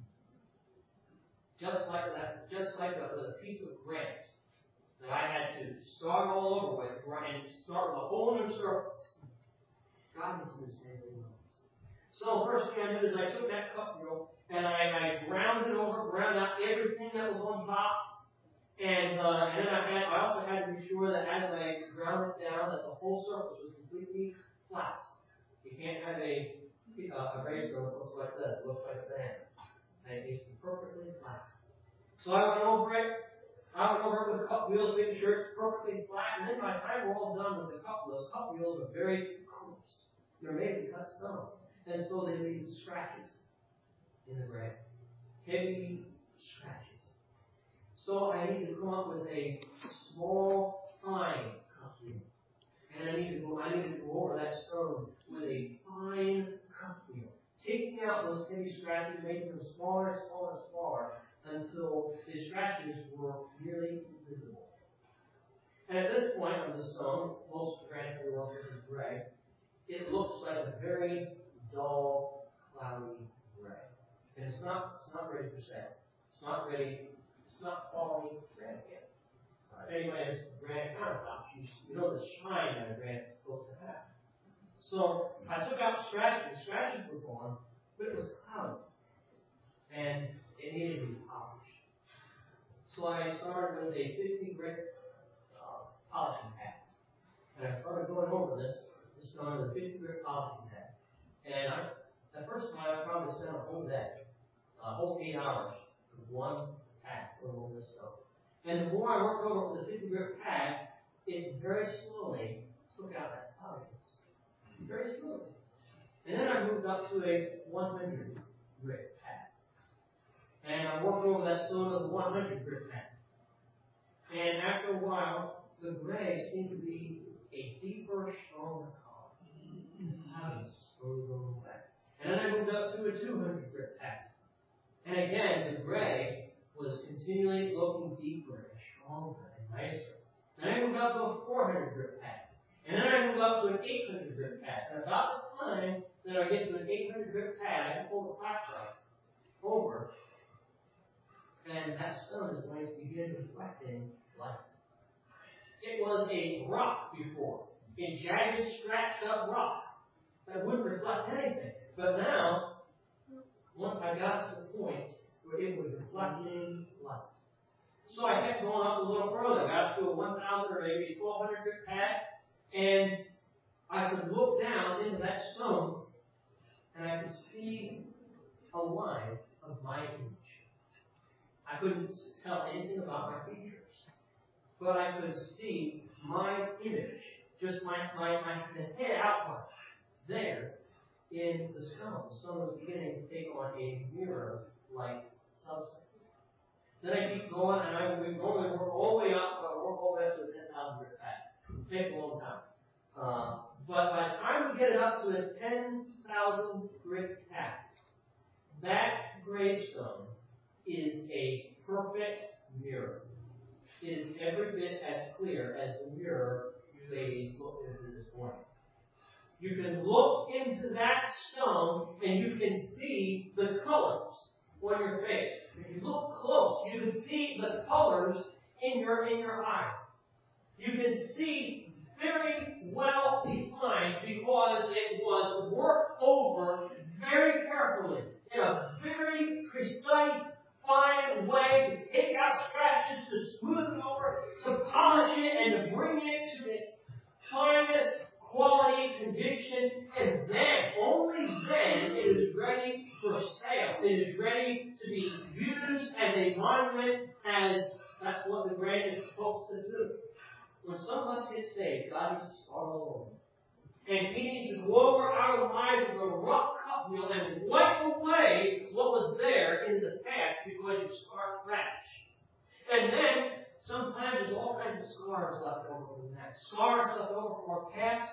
Just like that, just like a piece of granite that I had to start all over with and start with a whole new surface. God needs to do the same thing with us. So first thing I did is I took that cup wheel and I ground it over, ground out everything that was on top, and then I also had to be sure that as I ground it down, that the whole surface was completely flat. You can't have a gravestone that looks like this. It looks like a banana. And it needs to be perfectly flat. So I went over it with the cup wheels, making sure it's perfectly flat. And then by the time we're all done with the cup wheels are very coarse. They're made of cut stone. And so they leave scratches in the ground. Heavy scratches. So I need to come up with a small, fine cup wheel. And I need to go over that stone with a fine cup wheel. Taking out those heavy scratches, making them smaller, until the scratches were nearly invisible. And at this point on the stone, most granite is gray, it looks like a very dull, cloudy gray. And it's not ready for sale. It's not quality granite yet. Anyway, it's granite countertops. You know the shine that a granite is supposed to have. So I took out scratches. The scratches were gone, but it was cloudy. And it needed to be polished. So I started with a 50 grit polishing pad. And I started going over this stone with a 50 grit polishing pad. And the first time I probably spent a whole day, a whole 8 hours with one pad going over this stone. And the more I worked over with the 50 grit pad, it very slowly took out that cloudiness. Very slowly. And then I moved up to a 100 grit pad. And I worked over that stone with a 100 grit pad. And after a while, the gray seemed to be a deeper, stronger color. Cloudiness slowly going away. And then I moved up to a 200 grit pad. And again, the gray was continually looking deeper and stronger and nicer. Then I moved up to a 400 grit pad. And then I moved up to an 800 grit pad. And about the time that I get to an 800 grit pad, I can pull the flashlight over, and that stone is going to begin reflecting light. It was a rock before, a jagged, scratched up rock that wouldn't reflect anything. But now, once I got to the point where it was reflecting light. So I kept going up a little further. I got up to a 1,000 or maybe 1,200 grit pad, and I could look down into that stone, and I could see a line of my image. I couldn't tell anything about my features, but I could see my image, just the head outline, there in the stone. The stone was beginning to take on a mirror-like substance. Then I keep going, and we normally work all the way up, but I work all the way up to a 10,000 grit pad. It takes a long time. But by the time we get it up to a 10,000 grit pad, that gravestone is a perfect mirror. It is every bit as clear as the mirror you ladies looked into this morning. You can look into that stone and you can see the colors on your face. If you look close, you can see the colors in your eyes. You can see very well defined because it was worked over very carefully in a very precise, fine way to take out scratches, to smooth it over, to polish it, and to bring it to its finest quality condition, and then, only then, it is ready for sale. It is ready to be used as a monument, as that's what the granite is supposed to do. When some of us get saved, God needs to start all over. And He needs to go over our lives with a rough cup wheel and wipe away what was there in the past because you start fresh. And then, sometimes there's all kinds of scars left over from that. Scars left over from our past.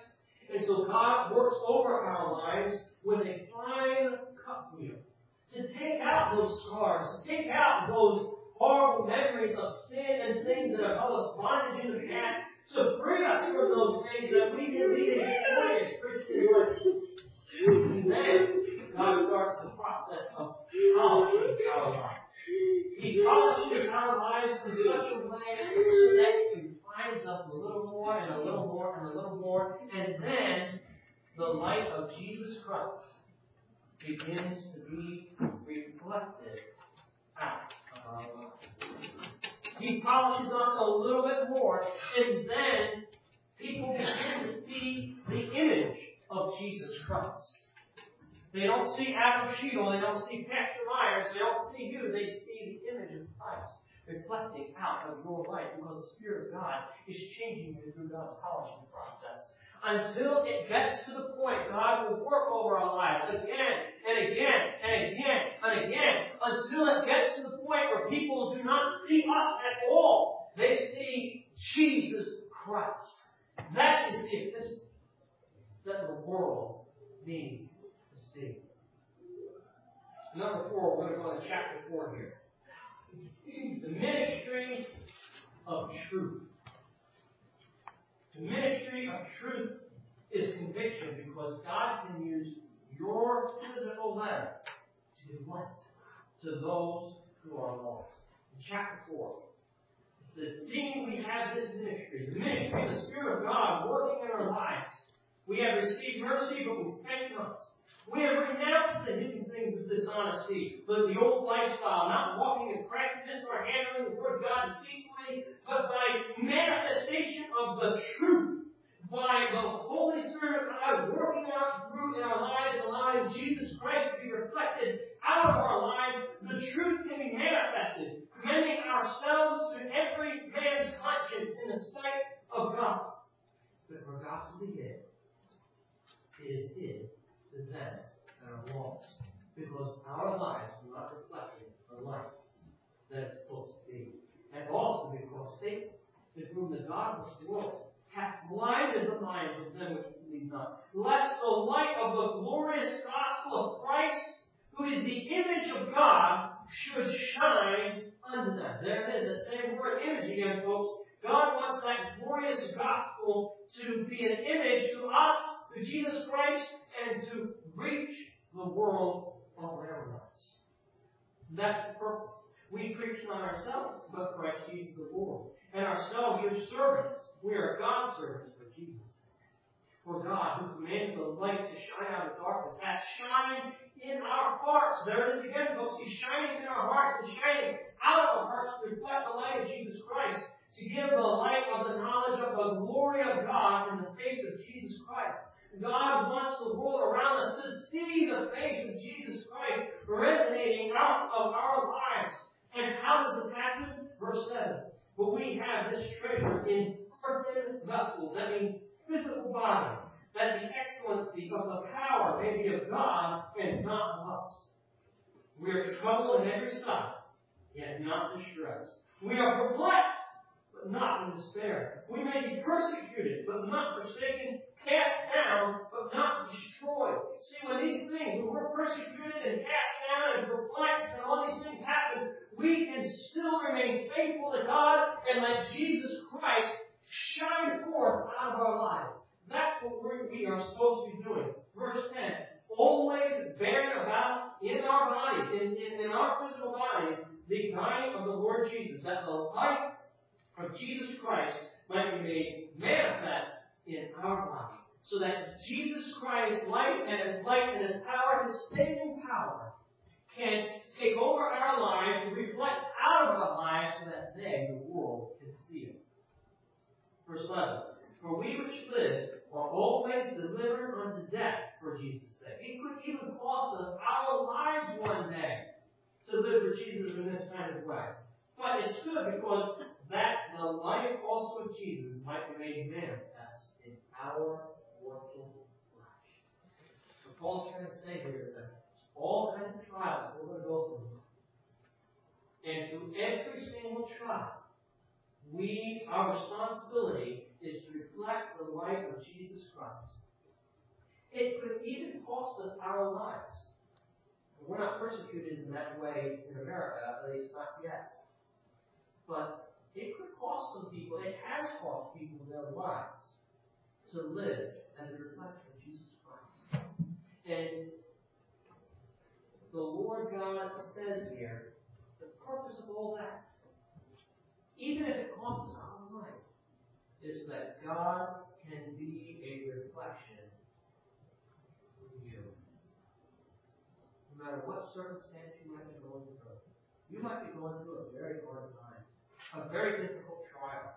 And so God works over our lives with a fine cut wheel to take out those scars, to take out those horrible memories of sin and things that have held us bondage in the past, to free us from those things that we can lead a victorious Christian life. And then God starts the process of polishing our lives. He polishes our lives in such a way so that He refines us a little more and a little more and a little more. And then the light of Jesus Christ begins to be reflected out of our lives. He polishes us a little bit more, and then people begin to see the image of Jesus Christ. They don't see Adam Sheetal, they don't see Pastor Myers, they don't see you, they see the image of Christ reflecting out of your life because the Spirit of God is changing you through God's polishing process. Until it gets to the point, God will work over our lives again and again and again and again until it gets to the point where people do not see us at all. They see Jesus Christ. That is the epistle that the world needs to see. Number 4, we're going to go to chapter 4 here. The ministry of truth. The ministry of truth is conviction because God can use your physical letter to do what? To those who are lost. In chapter 4, it says, seeing we have this ministry, the ministry of the Spirit of God working in our lives, we have received mercy, but we faint not. We have renounced the hidden things of dishonesty, but the old lifestyle, not walking in craftiness or handling the word of God deceitfully, but by manifestation of the truth, by the Holy Spirit of God working out through in our lives, allowing Jesus Christ to be reflected out of our lives, the truth can be manifested, commending ourselves to every man's conscience in the sight of God. But for God to be hid, it is hid to them that are lost, because our lives are not reflecting the light that it's supposed to be. And also because Satan, with whom the God of this world hath blinded the minds of them which believe not, lest the light of the glorious gospel of Christ, who is the image of God, should shine unto them. There it is, that same word, image again, folks. God wants that glorious gospel to be an image to us, to Jesus Christ, and to reach the world around us. That's the purpose. We preach not ourselves, but Christ Jesus the Lord. And ourselves are servants. We are God's servants for Jesus. For God, who commanded the light to shine out of darkness, hath shined in our hearts. There it is again, folks. He's shining in our hearts and shining out of our hearts to reflect the light of Jesus Christ, to give the light of the knowledge of the glory of God in the face of Jesus Christ. God wants the world around us to see the face of Jesus Christ resonating out of our lives. And how does this happen? Verse 7. But we have this treasure in earthen vessels, that means physical bodies, that the excellency of the power may be of God and not of us. We are troubled on every side, yet not distressed. We are perplexed, but not in despair. We may be persecuted, but not forsaken, cast down, but not destroyed. See, when these things, when we're persecuted and cast down and perplexed and all these things happen, we can still remain faithful to God and let Jesus Christ shine forth out of our lives. That's what we are supposed to be doing. Verse 10, always bearing about in our bodies, in our physical bodies, the dying of the Lord Jesus, that the life of Jesus Christ might be made manifest in our body. So that Jesus Christ's life and His light and His power, His saving power, can take over our lives and reflect out of our lives so that they, the world, can see it. Verse 11. For we which live are always delivered unto death for Jesus' sake. It could even cost us our lives one day to live for Jesus in this kind of way. But it's good because that the life also of Jesus might be made manifest in our mortal flesh. So Paul's trying to say here is that all kinds of trials we're going to go through. And through every single trial, our responsibility is to reflect the light of Jesus Christ It could even cost us our lives. We're not persecuted in that way in America, at least not yet. But it could cost some people, it has cost people their lives to live as a reflection of Jesus Christ. And the Lord God says here, the purpose of all that, even if it costs us our life, is that God can be a reflection of you. No matter what circumstance you might be going through. You might be going through a very hard time, a very difficult trial.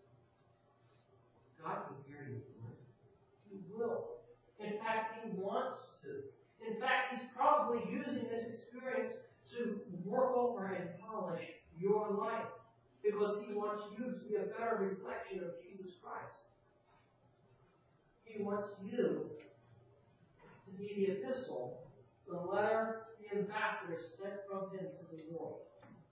God can hear you through it. He will. In fact, He wants to. In fact, He's probably using this experience to work over and polish your life. Because He wants you to be a better reflection of Jesus Christ. He wants you to be the epistle, the letter, the ambassador sent from Him to the world.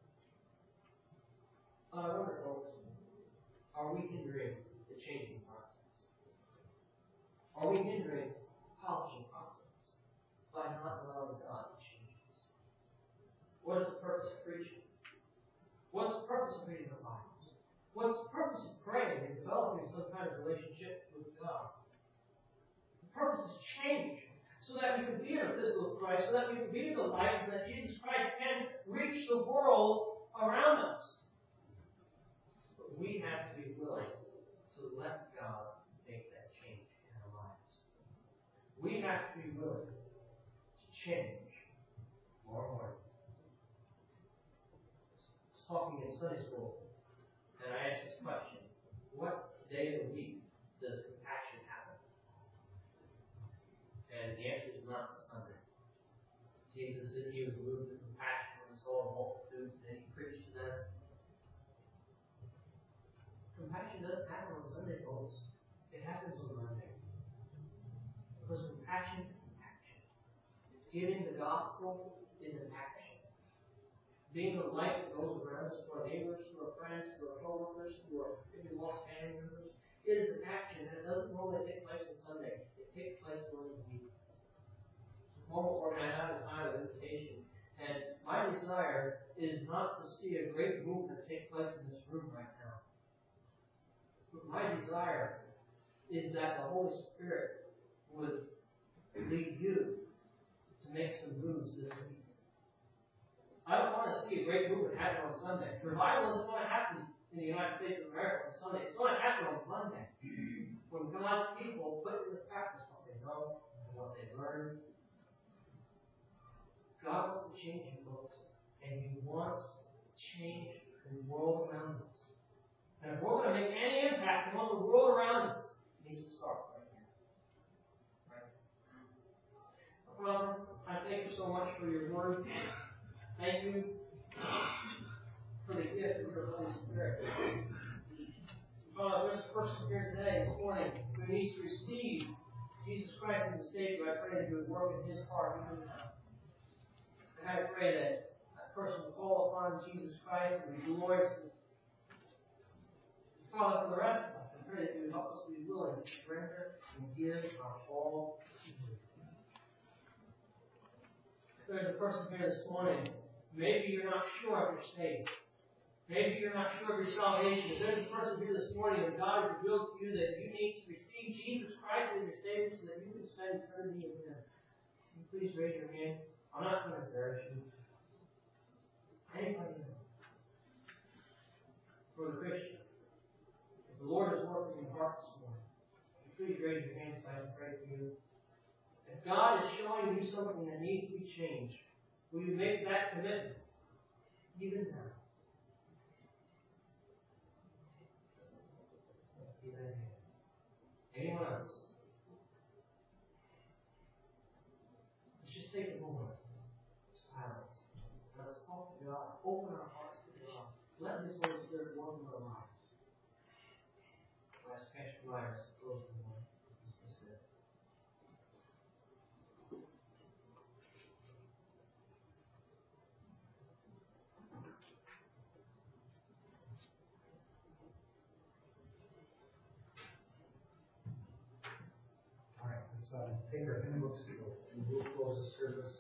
But I wonder, folks, are we hindering the changing process? Are we hindering the polishing process by not allowing God to change us? What is the purpose of preaching? What's the purpose of reading the Bible? What's the purpose of praying and developing some kind of relationship with God? The purpose is change, so that we can be an epistle of Christ, so that we can be the light, so that Jesus Christ can reach the world around us. But we have to be willing to let God make that change in our lives. We have to be willing to change more and more. Talking in Sunday school, and I asked this question: what day of the week does compassion happen? And the answer is not Sunday. Jesus said He was moved with compassion when He saw the multitudes, and He preached to them. Compassion doesn't happen on Sunday, folks. It happens on Monday. Because compassion is action. Giving the gospel is an action. Being the light to those around us, to our neighbors, to our friends, to our co-workers, to our maybe lost family members, it is an action that doesn't normally take place on Sunday. It takes place during the week. Normal organized time of invitation. And my desire is not to see a great movement take place in this room right now. But my desire is that the Holy Spirit would lead you to make some moves this week. I don't want to see a great movement happen on Sunday. Revival isn't going to happen in the United States of America on Sunday. It's going to happen on Monday. When God's people put into practice what they know and what they learn. God wants to change you, folks. And He wants to change the world around us. And if we're going to make any impact on the world around us, it needs to start right here. Right? Father, I thank You so much for Your word. Thank You for the gift of Your Holy Spirit. Father, there's a person here today, this morning, who needs to receive Jesus Christ as the Savior. I pray that You would work in his heart even now. And I pray that that person will call upon Jesus Christ and be glorious. Father, for the rest of us, I pray that You would help us be willing to surrender and give our all to You. If there's a person here this morning, maybe you're not sure if you're saved. Maybe you're not sure of your salvation. If there's a person here this morning and God has revealed to you that you need to receive Jesus Christ as your Savior so that you can spend eternity with Him, can you please raise your hand? I'm not going to embarrass you. Anybody know? For the Christian, if the Lord is working in your heart this morning, please raise your hand so I can pray for you. If God is showing you something that needs to be changed, will you make that commitment even now? Let's see that hand. Anyone else? Let's just take a moment. Silence. Let's talk to God. Open our hearts to God. Let His Holy Spirit work in our lives. Last Pastor Myers to close the morning. This is it. All right, let's take our hymn books and we'll close the service.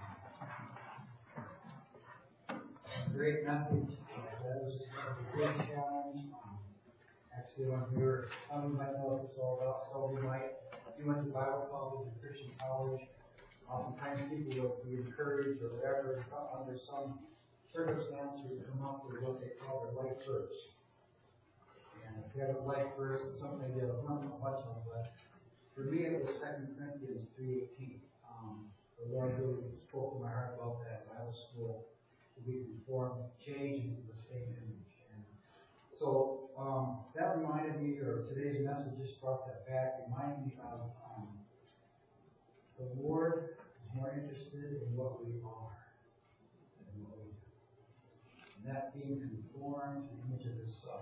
Great message. That was just a great challenge. Actually, when we were, some of you might know what it's all about. Some of you might. You went to Bible college or Christian college. Oftentimes people will be encouraged or whatever, under some circumstance, to come up with what they call their life verse. And if you have a life verse, it's something you haven't learned much of, but for me it was 2 Corinthians 3:18. The Lord really spoke to my heart about that in Bible school, to be conformed, changed into the same image. And so that reminded me, or today's message just brought that back, reminded me of the Lord is more interested in what we are than what we do. And that being conformed to the image of His Son.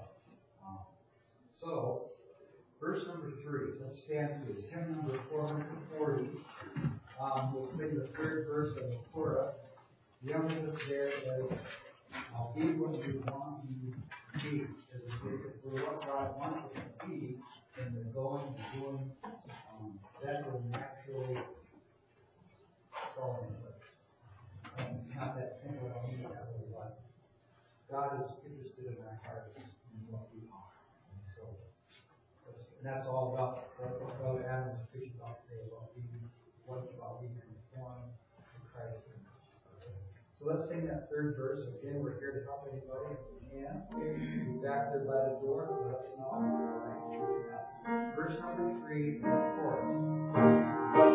So, verse number 3. Let's stand please. Hymn number 440. We'll sing the third verse of the chorus. The emphasis there is, be what you want you to be. If we're what God wants us to be, and the going and doing, that will naturally fall into place. Not that simple, I mean that way, but God is interested in our hearts and what we are. And so, that's all about what Brother Adam was preaching about today, about being conformed to Christ. So let's sing that third verse. Again, we're here to help anybody if we can. Be back there by the door. Let us know. Verse number 3, chorus.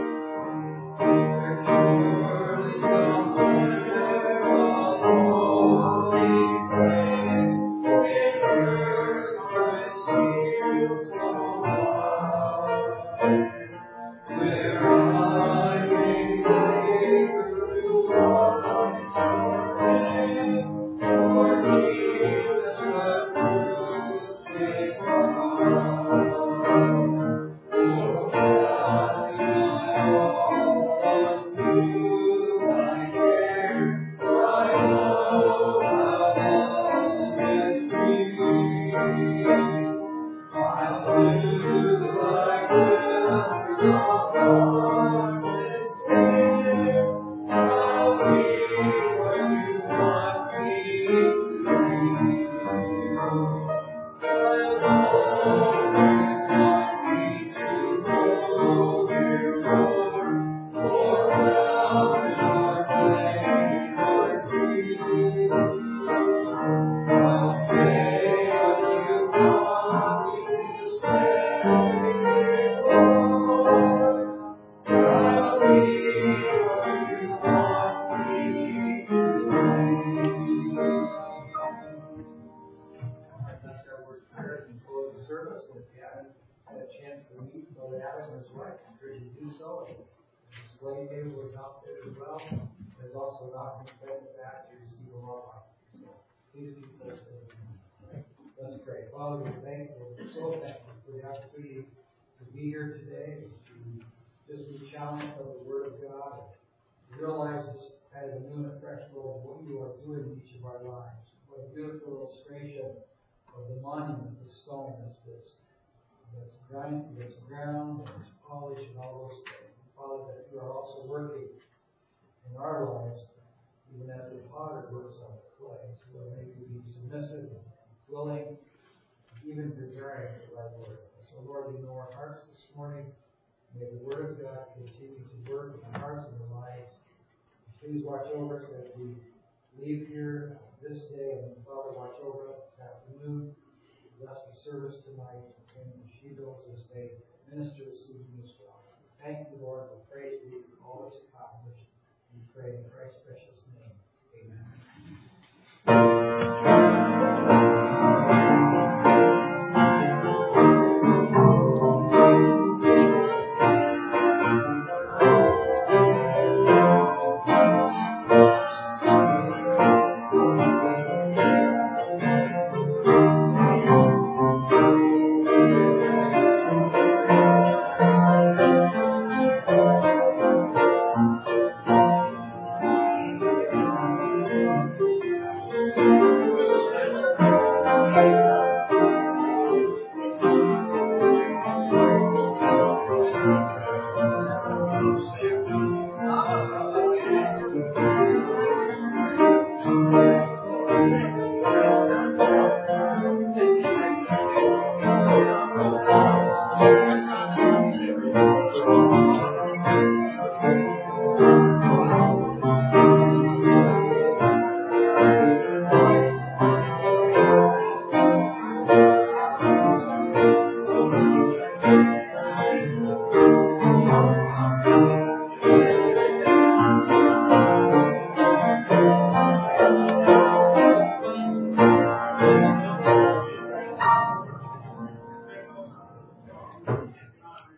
Let's pray. Father, we're thankful, we're so thankful for the opportunity to be here today, to just be challenged by the Word of God, and realize just kind of a new and fresh role of what you are doing in each of our lives. What a beautiful illustration of the monument, the stone that's ground, and it's polished, and all those things. Father, that you are also working in our lives, even as the potter works on the clay. So may we be submissive, willing, even desiring the right word. So Lord, you know our hearts this morning. May the Word of God continue to work in our hearts and our lives. Please watch over us as we leave here this day, and Father, watch over us this afternoon. Bless the service tonight, and she goes as they minister this evening as well. Thank you, Lord. We praise you for all that's accomplished. We pray in Christ's